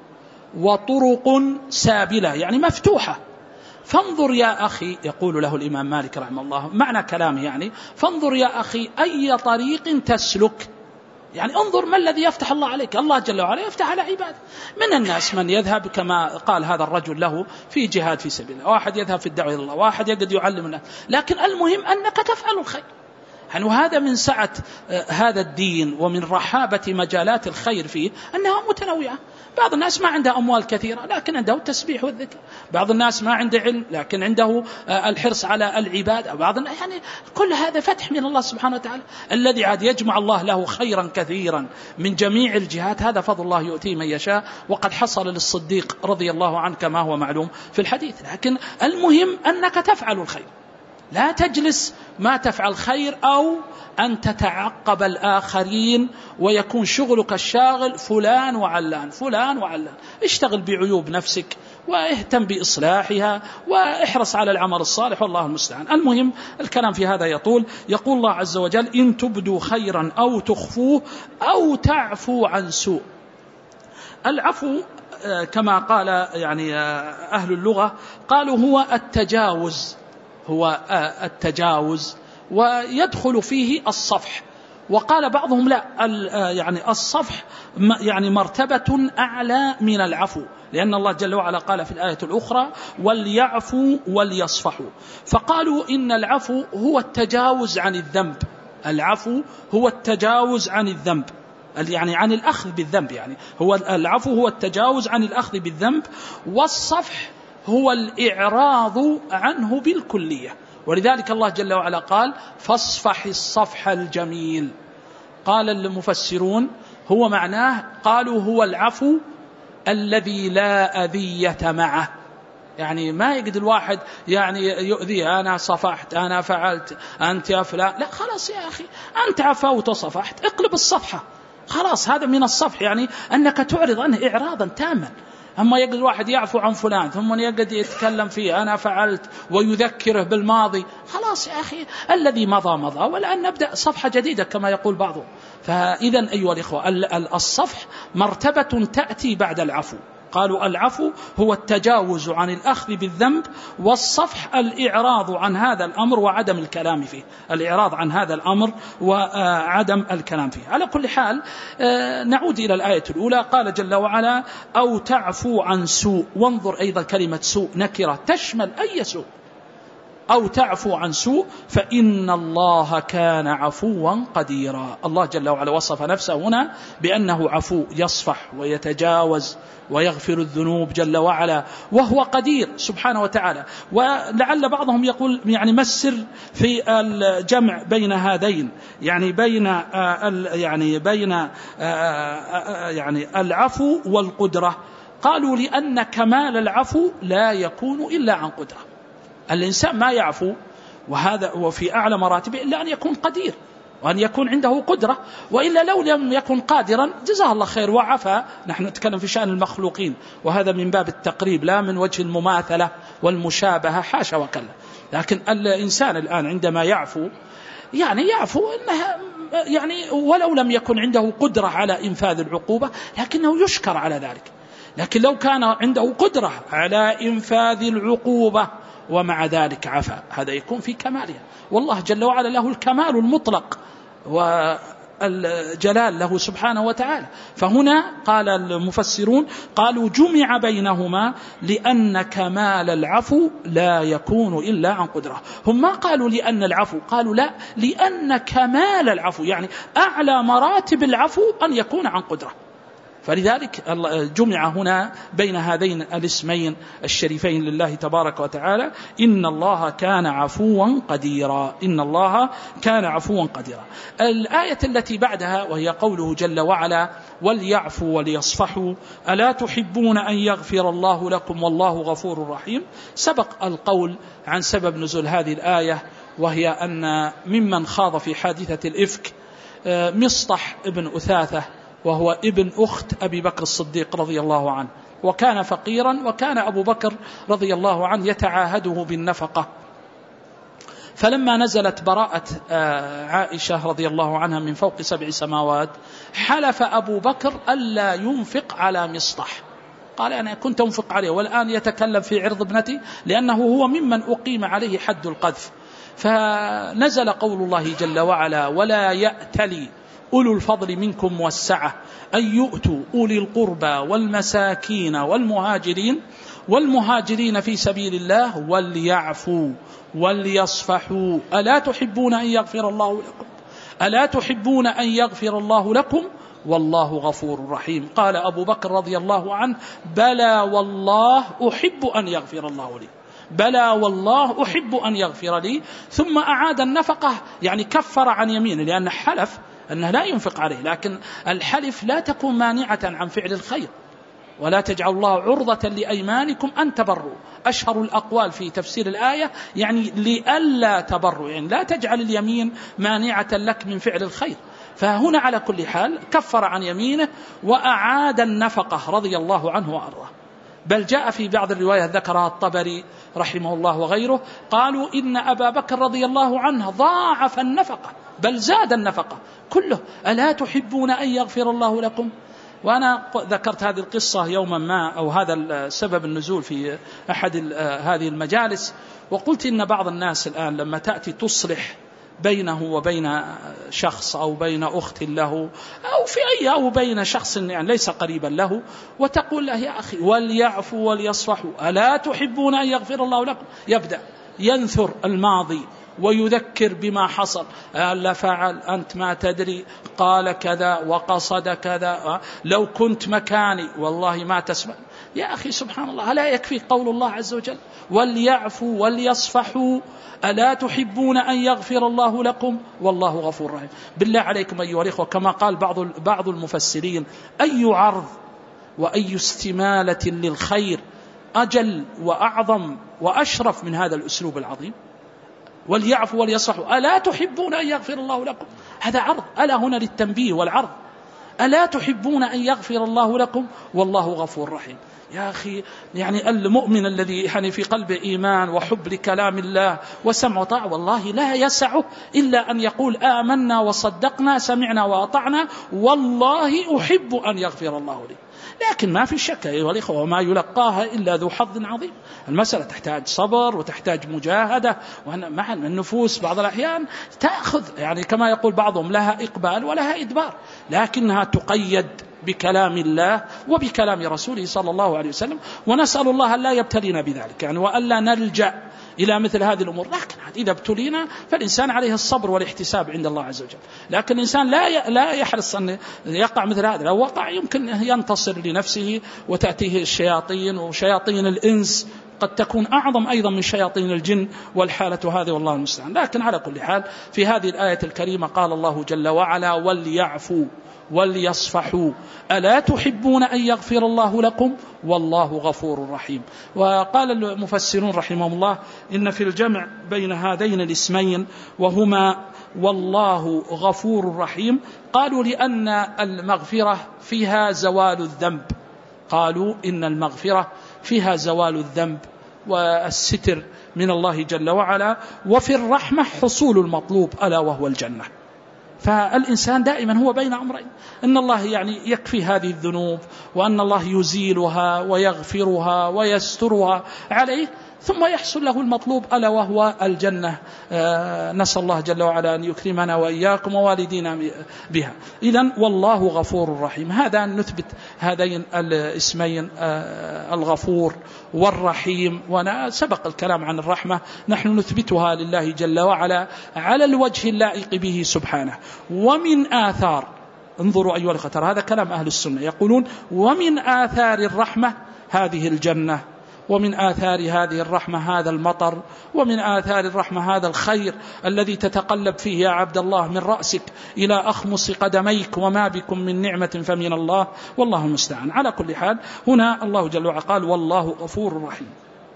وطرق سابلة، يعني مفتوحة، فانظر يا أخي، يقول له الإمام مالك رحمه الله معنى كلامه، يعني فانظر يا أخي أي طريق تسلك، يعني انظر ما الذي يفتح الله عليك. الله جل وعلا يفتح على عباده. من الناس من يذهب كما قال هذا الرجل له في جهاد في سبيل الله، واحد يذهب في الدعوة إلى الله، واحد يقعد يعلم الناس، لكن المهم أنك تفعل الخير. يعني وهذا من سعة هذا الدين ومن رحابة مجالات الخير فيه أنها متنوعة. بعض الناس ما عنده أموال كثيرة لكن عنده التسبيح والذكر، بعض الناس ما عنده علم لكن عنده الحرص على العبادة، بعض الناس يعني كل هذا فتح من الله سبحانه وتعالى. الذي عاد يجمع الله له خيرا كثيرا من جميع الجهات، هذا فضل الله يؤتيه من يشاء، وقد حصل للصديق رضي الله عنه كما هو معلوم في الحديث. لكن المهم أنك تفعل الخير، لا تجلس ما تفعل خير أو أن تتعقب الآخرين ويكون شغلك الشاغل فلان وعلان فلان وعلان. اشتغل بعيوب نفسك واهتم بإصلاحها واحرص على العمل الصالح، والله المستعان. المهم الكلام في هذا يطول. يقول الله عز وجل إن تبدوا خيرا أو تخفوه أو تعفو عن سوء. العفو كما قال يعني أهل اللغة قالوا هو التجاوز، هو التجاوز، ويدخل فيه الصفح. وقال بعضهم لا، يعني الصفح يعني مرتبة أعلى من العفو، لأن الله جل وعلا قال في الآية الأخرى وليعفوا وليصفحوا. فقالوا إن العفو هو التجاوز عن الذنب، العفو هو التجاوز عن الذنب، يعني عن الأخذ بالذنب، يعني هو العفو هو التجاوز عن الأخذ بالذنب، والصفح هو الإعراض عنه بالكلية. ولذلك الله جل وعلا قال فاصفح الصفح الجميل. قال المفسرون هو معناه، قالوا هو العفو الذي لا أذية معه، يعني ما يقدر الواحد يعني يؤذي، أنا صفحت، أنا فعلت، أنت يا فلان، لا خلاص يا أخي أنت عفوت وصفحت، اقلب الصفحة خلاص. هذا من الصفح، يعني أنك تعرض عنه إعراضا تاما. أما يقدر الواحد يعفو عن فلان ثم يقعد يتكلم فيه أنا فعلت ويذكره بالماضي، خلاص يا أخي الذي مضى مضى، والآن نبدأ صفحة جديدة كما يقول بعضهم. فإذا أيها الإخوة الصفح مرتبة تأتي بعد العفو، قالوا العفو هو التجاوز عن الأخذ بالذنب، والصفح الإعراض عن هذا الأمر وعدم الكلام فيه، الإعراض عن هذا الأمر وعدم الكلام فيه. على كل حال نعود إلى الآية الأولى، قال جل وعلا أو تعفو عن سوء، وانظر أيضا كلمة سوء نكرة تشمل أي سوء، أو تعفو عن سوء فإن الله كان عفوا قديرا. الله جل وعلا وصف نفسه هنا بأنه عفو، يصفح ويتجاوز ويغفر الذنوب جل وعلا، وهو قدير سبحانه وتعالى. ولعل بعضهم يقول يعني ما السر في الجمع بين هذين، يعني بين العفو والقدرة؟ قالوا لأن كمال العفو لا يكون إلا عن قدرة. الإنسان ما يعفو وهذا وفي أعلى مراتبه إلا أن يكون قدير وأن يكون عنده قدرة، وإلا لو لم يكن قادرا جزاه الله خير وعفى. نحن نتكلم في شأن المخلوقين، وهذا من باب التقريب لا من وجه المماثلة والمشابهة، حاشا وكلا. لكن الإنسان الآن عندما يعفو يعفو إنها ولو لم يكن عنده قدرة على إنفاذ العقوبة لكنه يشكر على ذلك. لكن لو كان عنده قدرة على إنفاذ العقوبة ومع ذلك عفا، هذا يكون في كمالها. والله جل وعلا له الكمال المطلق والجلال له سبحانه وتعالى. فهنا قال المفسرون قالوا جمع بينهما لأن كمال العفو لا يكون إلا عن قدرة. هم ما قالوا لأن العفو، قالوا لا، لأن كمال العفو يعني أعلى مراتب العفو أن يكون عن قدرة. فلذلك جمع هنا بين هذين الاسمين الشريفين لله تبارك وتعالى، إن الله كان عفوا قديرا، إن الله كان عفوا قديرا. الآية التي بعدها وهي قوله جل وعلا وليعفوا وليصفحوا ألا تحبون أن يغفر الله لكم والله غفور رحيم. سبق القول عن سبب نزول هذه الآية، وهي أن ممن خاض في حادثة الإفك مصطح ابن أثاثة، وهو ابن أخت أبي بكر الصديق رضي الله عنه، وكان فقيرا، وكان أبو بكر رضي الله عنه يتعاهده بالنفقة. فلما نزلت براءة عائشة رضي الله عنها من فوق 7 سماوات، حلف أبو بكر ألا ينفق على مصطح، قال أنا كنت أنفق عليه والآن يتكلم في عرض ابنتي، لأنه هو ممن أقيم عليه حد القذف. فنزل قول الله جل وعلا ولا يأتلي أولو الفضل منكم والسعة أن يؤتوا أولي القربى والمساكين والمهاجرين في سبيل الله وليعفوا وليصفحوا ألا تحبون أن يغفر الله لكم، ألا تحبون أن يغفر الله لكم والله غفور رحيم. قال أبو بكر رضي الله عنه بلى والله أحب أن يغفر الله لي، بلى والله أحب أن يغفر لي. ثم أعاد النفقة، يعني كفر عن يمينه، لأن حلف أنه لا ينفق عليه، لكن الحلف لا تكون مانعة عن فعل الخير، ولا تجعل الله عرضة لأيمانكم أن تبروا. أشهر الأقوال في تفسير الآية يعني لألا تبروا، يعني لا تجعل اليمين مانعة لك من فعل الخير. فهنا على كل حال كفر عن يمينه وأعاد النفقة رضي الله عنه وأرضاه. بل جاء في بعض الروايات ذكرها الطبري رحمه الله وغيره، قالوا إن أبا بكر رضي الله عنه ضاعف النفقة بل زاد النفقة كله. ألا تحبون أن يغفر الله لكم؟ وأنا ذكرت هذه القصة يوما ما، أو هذا السبب النزول في أحد هذه المجالس، وقلت إن بعض الناس الآن لما تأتي تصلح بينه وبين شخص أو بين أخت له أو بين شخص يعني ليس قريبا له، وتقول له يا أخي وليعفوا وليصفحوا ألا تحبون أن يغفر الله لكم، يبدأ ينثر الماضي ويذكر بما حصل، ألا فعل أنت ما تدري، قال كذا وقصد كذا، لو كنت مكاني والله ما تسمع. يا أخي سبحان الله، ألا يكفي قول الله عز وجل وليعفوا وليصفحوا ألا تحبون أن يغفر الله لكم والله غفور رحيم. بالله عليكم أيها الإخوة، كما قال بعض المفسرين، أي عرض وأي استمالة للخير أجل وأعظم وأشرف من هذا الأسلوب العظيم؟ وليعفوا وليصفحوا ألا تحبون أن يغفر الله لكم، هذا عرض، ألا هنا للتنبيه والعرض، ألا تحبون أن يغفر الله لكم والله غفور رحيم. يا أخي يعني المؤمن الذي يعني في قلبه إيمان وحب لكلام الله وسمع وطاعة والله لا يسعه إلا أن يقول آمنا وصدقنا سمعنا وأطعنا والله أحب أن يغفر الله لي. لكن ما في شك أيها الإخوة وما يلقاها إلا ذو حظ عظيم. المسألة تحتاج صبر وتحتاج مجاهدة، وأن مع النفوس بعض الأحيان تأخذ يعني كما يقول بعضهم لها إقبال ولها إدبار، لكنها تقيد بكلام الله وبكلام رسوله صلى الله عليه وسلم، ونسأل الله أن لا يبتلينا بذلك يعني وألا نلجأ إلى مثل هذه الأمور. لكن إذا ابتلينا فالإنسان عليه الصبر والاحتساب عند الله عز وجل، لكن الإنسان لا يحرص أن يقع مثل هذا، لو وقع يمكن ينتصر لنفسه وتأتيه الشياطين وشياطين الإنس قد تكون أعظم أيضا من شياطين الجن والحالة هذه والله المستعان. لكن على كل حال في هذه الآية الكريمة قال الله جل وعلا وليعفوا وليصفحوا ألا تحبون أن يغفر الله لكم والله غفور رحيم. وقال المفسرون رحمهم الله إن في الجمع بين هذين الاسمين وهما والله غفور رحيم قالوا لأن المغفرة فيها زوال الذنب، قالوا إن المغفرة فيها زوال الذنب والستر من الله جل وعلا، وفي الرحمة حصول المطلوب ألا وهو الجنة. فالإنسان دائما هو بين أمرين، أن الله يعني يكفي هذه الذنوب وأن الله يزيلها ويغفرها ويسترها عليه، ثم يحصل له المطلوب ألا وهو الجنة. نسأل الله جل وعلا أن يكرمنا وإياكم ووالدينا بها. إذن والله غفور رحيم، هذا نثبت هذين الاسمين الغفور والرحيم. وسبق الكلام عن الرحمة، نحن نثبتها لله جل وعلا على الوجه اللائق به سبحانه. ومن آثار، انظروا أيها الأخوة، هذا كلام أهل السنة، يقولون ومن آثار الرحمة هذه الجنة، ومن آثار هذه الرحمة هذا المطر، ومن آثار الرحمة هذا الخير الذي تتقلب فيه يا عبد الله من رأسك إلى أخمص قدميك، وما بكم من نعمة فمن الله والله المستعان. على كل حال هنا الله جل وعلا قال والله غفور رحيم.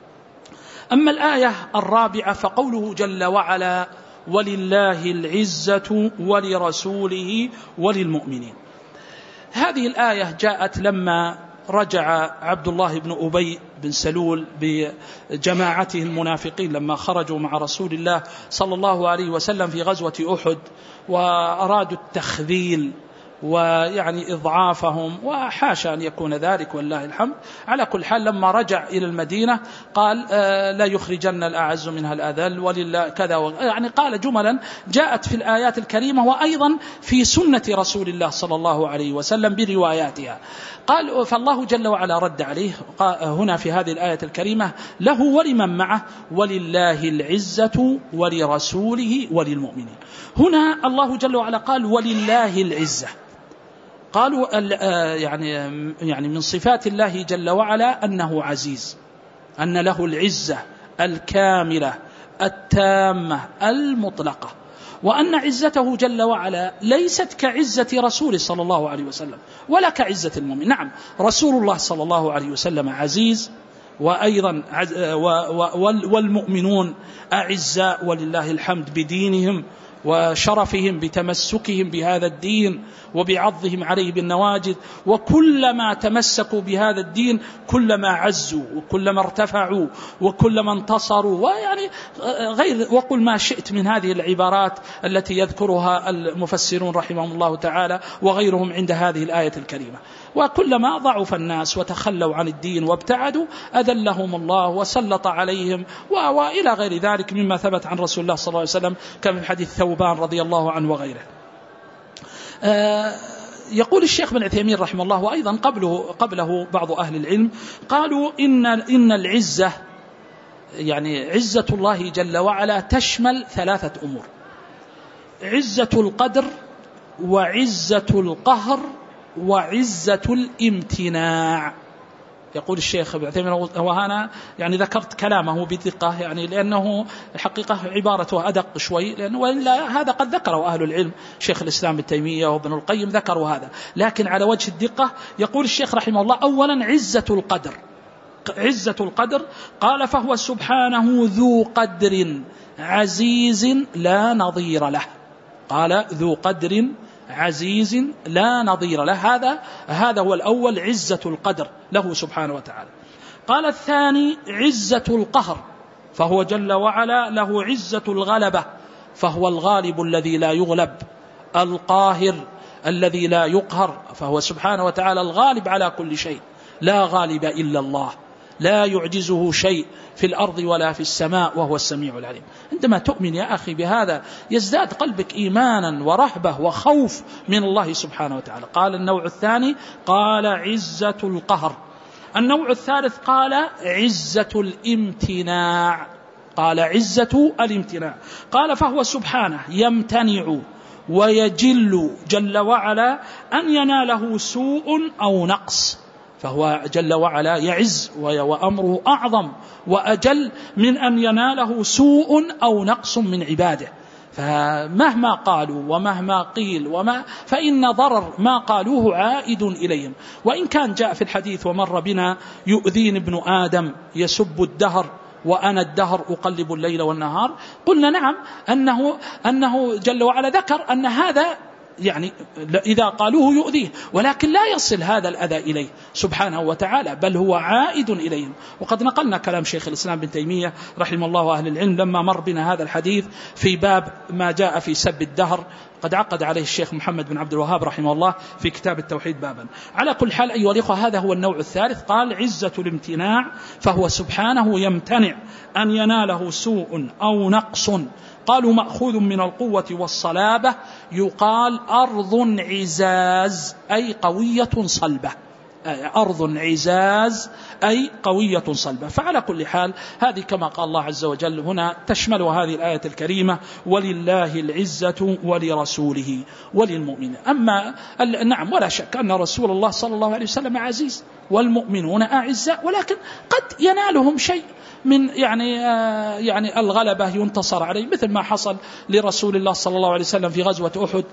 أما الآية الرابعة فقوله جل وعلا ولله العزة ولرسوله وللمؤمنين. هذه الآية جاءت لما رجع عبد الله بن أبي بن سلول بجماعته المنافقين لما خرجوا مع رسول الله صلى الله عليه وسلم في غزوة أحد، وأرادوا التخذيل ويعني إضعافهم، وحاشا أن يكون ذلك والله الحمد. على كل حال لما رجع إلى المدينة قال لا يخرجن الأعز منها الأذل ولله كذا يعني قال جملا جاءت في الآيات الكريمة وأيضا في سنة رسول الله صلى الله عليه وسلم برواياتها. قال فالله جل وعلا رد عليه هنا في هذه الآية الكريمة له ولمن معه ولله العزة ولرسوله وللمؤمنين. هنا الله جل وعلا قال ولله العزة، قالوا يعني من صفات الله جل وعلا أنه عزيز، أن له العزة الكاملة التامة المطلقة، وأن عزته جل وعلا ليست كعزة رسوله صلى الله عليه وسلم ولا كعزة المؤمن. نعم رسول الله صلى الله عليه وسلم عزيز، وأيضا والمؤمنون أعزاء ولله الحمد بدينهم وشرفهم بتمسكهم بهذا الدين وبعضهم عليه بالنواجذ، وكلما تمسكوا بهذا الدين كلما عزوا وكلما ارتفعوا وكلما انتصروا، ويعني غير وقل ما شئت من هذه العبارات التي يذكرها المفسرون رحمهم الله تعالى وغيرهم عند هذه الآية الكريمة. وكلما ضعف الناس وتخلوا عن الدين وابتعدوا أذلهم الله وسلط عليهم وإلى غير ذلك مما ثبت عن رسول الله صلى الله عليه وسلم كما في حديث ثوبان رضي الله عنه وغيره. يقول الشيخ بن عثيمين رحمه الله وأيضا قبله بعض أهل العلم قالوا إن العزة يعني عزة الله جل وعلا تشمل ثلاثة أمور: عزة القدر وعزة القهر وعزة الامتناع. يقول الشيخ ابن عثيمين وهنا يعني ذكرت كلامه بدقة يعني لأنه حقيقة عبارته أدق شوي، لأنه وإلا هذا قد ذكره أهل العلم شيخ الإسلام ابن تيمية وابن القيم ذكروا هذا، لكن على وجه الدقة يقول الشيخ رحمه الله أولا عزة القدر. عزة القدر قال فهو سبحانه ذو قدر عزيز لا نظير له. قال ذو قدر عزيز لا نظير له. هذا هو الأول، عزة القدر له سبحانه وتعالى. قال الثاني عزة القهر، فهو جل وعلا له عزة الغلبة، فهو الغالب الذي لا يغلب، القاهر الذي لا يقهر، فهو سبحانه وتعالى الغالب على كل شيء، لا غالب إلا الله، لا يعجزه شيء في الأرض ولا في السماء، وهو السميع العليم. عندما تؤمن يا أخي بهذا يزداد قلبك إيمانا ورهبة وخوف من الله سبحانه وتعالى. قال النوع الثاني قال عزة القهر. النوع الثالث قال عزة الامتناع، قال عزة الامتناع. قال فهو سبحانه يمتنع ويجل جل وعلا أن يناله سوء أو نقص، فهو جل وعلا يعز وأمره أعظم وأجل من أن يناله سوء أو نقص من عباده. فمهما قالوا ومهما قيل فإن ضرر ما قالوه عائد إليهم. وإن كان جاء في الحديث ومر بنا يؤذين ابن آدم يسب الدهر وأنا الدهر أقلب الليل والنهار، قلنا نعم أنه جل وعلا ذكر أن هذا يعني إذا قالوه يؤذيه، ولكن لا يصل هذا الأذى إليه سبحانه وتعالى، بل هو عائد إليهم. وقد نقلنا كلام شيخ الإسلام بن تيمية رحمه الله وأهل العلم لما مر بنا هذا الحديث في باب ما جاء في سب الدهر، قد عقد عليه الشيخ محمد بن عبد الوهاب رحمه الله في كتاب التوحيد بابا. على كل حال أيها الإخوة، هذا هو النوع الثالث، قال عزة الامتناع، فهو سبحانه يمتنع أن يناله سوء أو نقص. قالوا مأخوذ من القوة والصلابة، يقال أرض عزاز أي قوية صلبة، أرض عزاز أي قوية صلبة. فعلى كل حال هذه كما قال الله عز وجل هنا تشمل هذه الآية الكريمة ولله العزة ولرسوله وللمؤمنين. أما نعم ولا شك أن رسول الله صلى الله عليه وسلم عزيز والمؤمنون أعزاء، ولكن قد ينالهم شيء من يعني الغلبة ينتصر عليه، مثل ما حصل لرسول الله صلى الله عليه وسلم في غزوة أحد،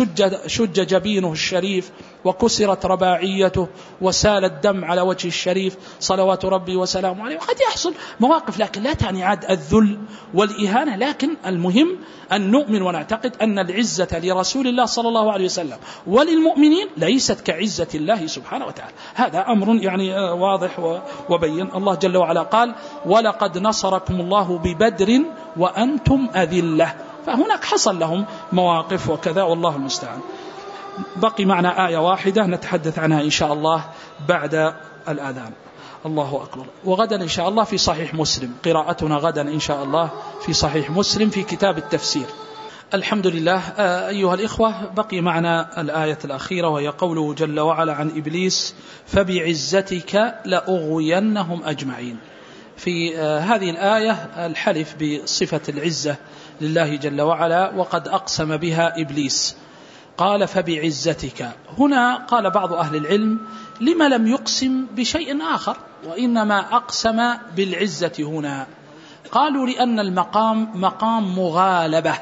شج جبينه الشريف وكسرت رباعيته وسال الدم على وجه الشريف صلوات ربي وسلامه عليه. وقد يحصل مواقف لكن لا تعني عد الذل والإهانة، لكن المهم أن نؤمن ونعتقد أن العزة لرسول الله صلى الله عليه وسلم وللمؤمنين ليست كعزة الله سبحانه وتعالى. هذا أمر يعني واضح وبين. الله جل وعلا قال ولقد نصركم الله ببدر وأنتم أذلة، فهناك حصل لهم مواقف وكذا، والله المستعان. بقي معنا آية واحدة نتحدث عنها إن شاء الله بعد الآذان. الله أكبر. وغدا إن شاء الله في صحيح مسلم، قراءتنا غدا إن شاء الله في صحيح مسلم في كتاب التفسير. الحمد لله. أيها الإخوة، بقي معنا الآية الأخيرة وهي قوله جل وعلا عن إبليس فبعزتك لأغوينهم أجمعين. في هذه الآية الحلف بصفة العزة لله جل وعلا، وقد أقسم بها إبليس. قال فبعزتك. هنا قال بعض أهل العلم لما لم يقسم بشيء آخر وإنما أقسم بالعزة هنا؟ قالوا لأن المقام مقام مغالبة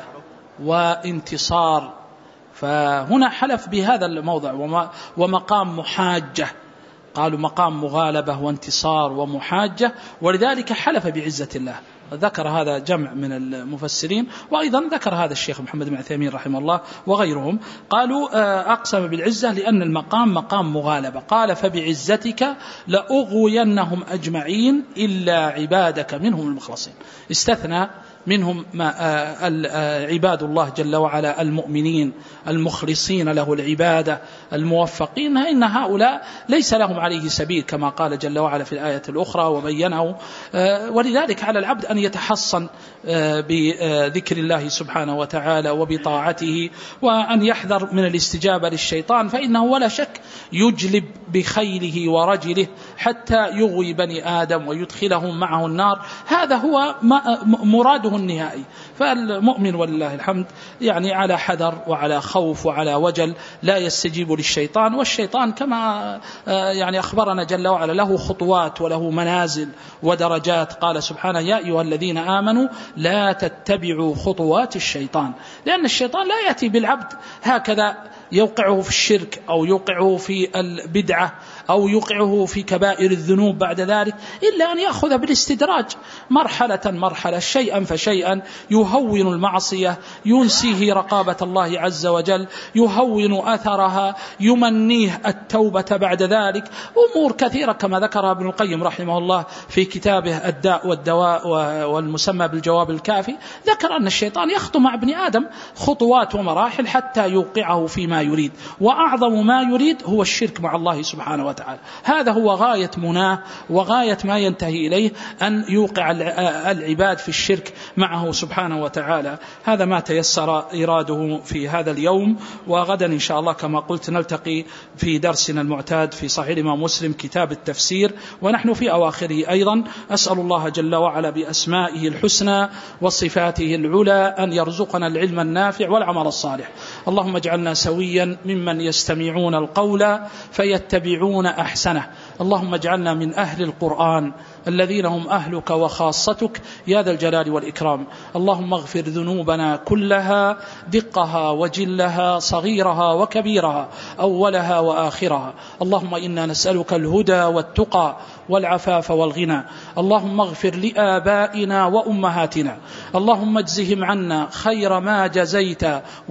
وانتصار، فهنا حلف بهذا الموضع. ومقام محاجة، قالوا مقام مغالبة وانتصار ومحاجة، ولذلك حلف بعزة الله. ذكر هذا جمع من المفسرين، وأيضا ذكر هذا الشيخ محمد بن عثيمين رحمه الله وغيرهم، قالوا أقسم بالعزة لأن المقام مقام مغالبة. قال فبعزتك لأغوينهم أجمعين إلا عبادك منهم المخلصين، استثنى منهم عباد الله جل وعلا المؤمنين المخلصين له العبادة الموفقين، إن هؤلاء ليس لهم عليه سبيل كما قال جل وعلا في الآية الأخرى وبينه. ولذلك على العبد أن يتحصن بذكر الله سبحانه وتعالى وبطاعته، وأن يحذر من الاستجابة للشيطان، فإنه ولا شك يجلب بخيله ورجله حتى يغوي بني آدم ويدخلهم معه النار. هذا هو مراده النهائي. فالمؤمن ولله الحمد يعني على حذر وعلى خوف وعلى وجل، لا يستجيب للشيطان. والشيطان كما يعني أخبرنا جل وعلا له خطوات وله منازل ودرجات. قال سبحانه يا أيها الذين آمنوا لا تتبعوا خطوات الشيطان، لأن الشيطان لا يأتي بالعبد هكذا يوقعه في الشرك أو يوقعه في البدعة أو يوقعه في كبائر الذنوب بعد ذلك، إلا أن يأخذ بالاستدراج مرحلة مرحلة، شيئا فشيئا، يهون المعصية، ينسيه رقابة الله عز وجل، يهون أثرها، يمنيه التوبة بعد ذلك. أمور كثيرة كما ذكر ابن القيم رحمه الله في كتابه الداء والدواء والمسمى بالجواب الكافي، ذكر أن الشيطان يخطو مع ابن آدم خطوات ومراحل حتى يوقعه فيما يريد، وأعظم ما يريد هو الشرك مع الله سبحانه وتعالى. هذا هو غاية مناه وغاية ما ينتهي إليه، أن يوقع العباد في الشرك معه سبحانه وتعالى. هذا ما تيسر إراده في هذا اليوم، وغدا إن شاء الله كما قلت نلتقي في درسنا المعتاد في صحيح الإمام مسلم كتاب التفسير، ونحن في أواخره أيضا. أسأل الله جل وعلا بأسمائه الحسنى وصفاته العلى أن يرزقنا العلم النافع والعمل الصالح. اللهم اجعلنا سويا ممن يستمعون القول فيتبعون أحسنه. اللهم اجعلنا من أهل القرآن الذين هم أهلك وخاصتك يا ذا الجلال والإكرام. اللهم اغفر ذنوبنا كلها، دقها وجلها، صغيرها وكبيرها، أولها وآخرها. اللهم إنا نسألك الهدى والتقى والعفاف والغنى. اللهم اغفر لآبائنا وأمهاتنا، اللهم اجزهم عنا خير ما جزيت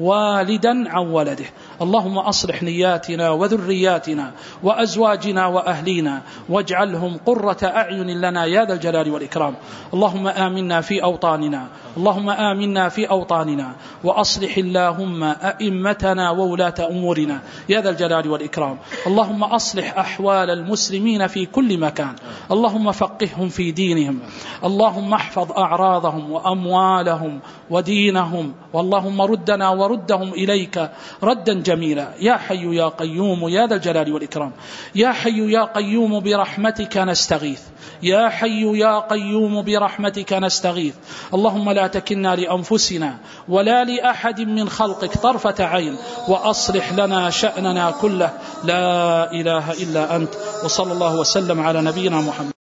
والدا عن ولده. اللهم أصلح نياتنا وذرياتنا وأزواجنا وأهلينا، واجعلهم قرة أعين لنا يا ذا الجلال والإكرام. اللهم آمنا في أوطاننا، اللهم آمنا في أوطاننا، وأصلح اللهم أئمتنا وولاة أمورنا يا ذا الجلال والإكرام. اللهم أصلح أحوال المسلمين في كل مكان، اللهم فقههم في دينهم، اللهم احفظ أعراضهم وأموالهم ودينهم، واللهم ردنا وردهم إليك ردا جميلا. يا حي يا قيوم يا ذا الجلال والإكرام. يا حي يا قيوم برحمتك نستغيث، يا حي يا قيوم برحمتك نستغيث. اللهم لا تكلنا لأنفسنا ولا لأحد من خلقك طرفة عين، وأصلح لنا شأننا كله. لا إله إلا أنت، وصلى الله وسلم على نبينا محمد.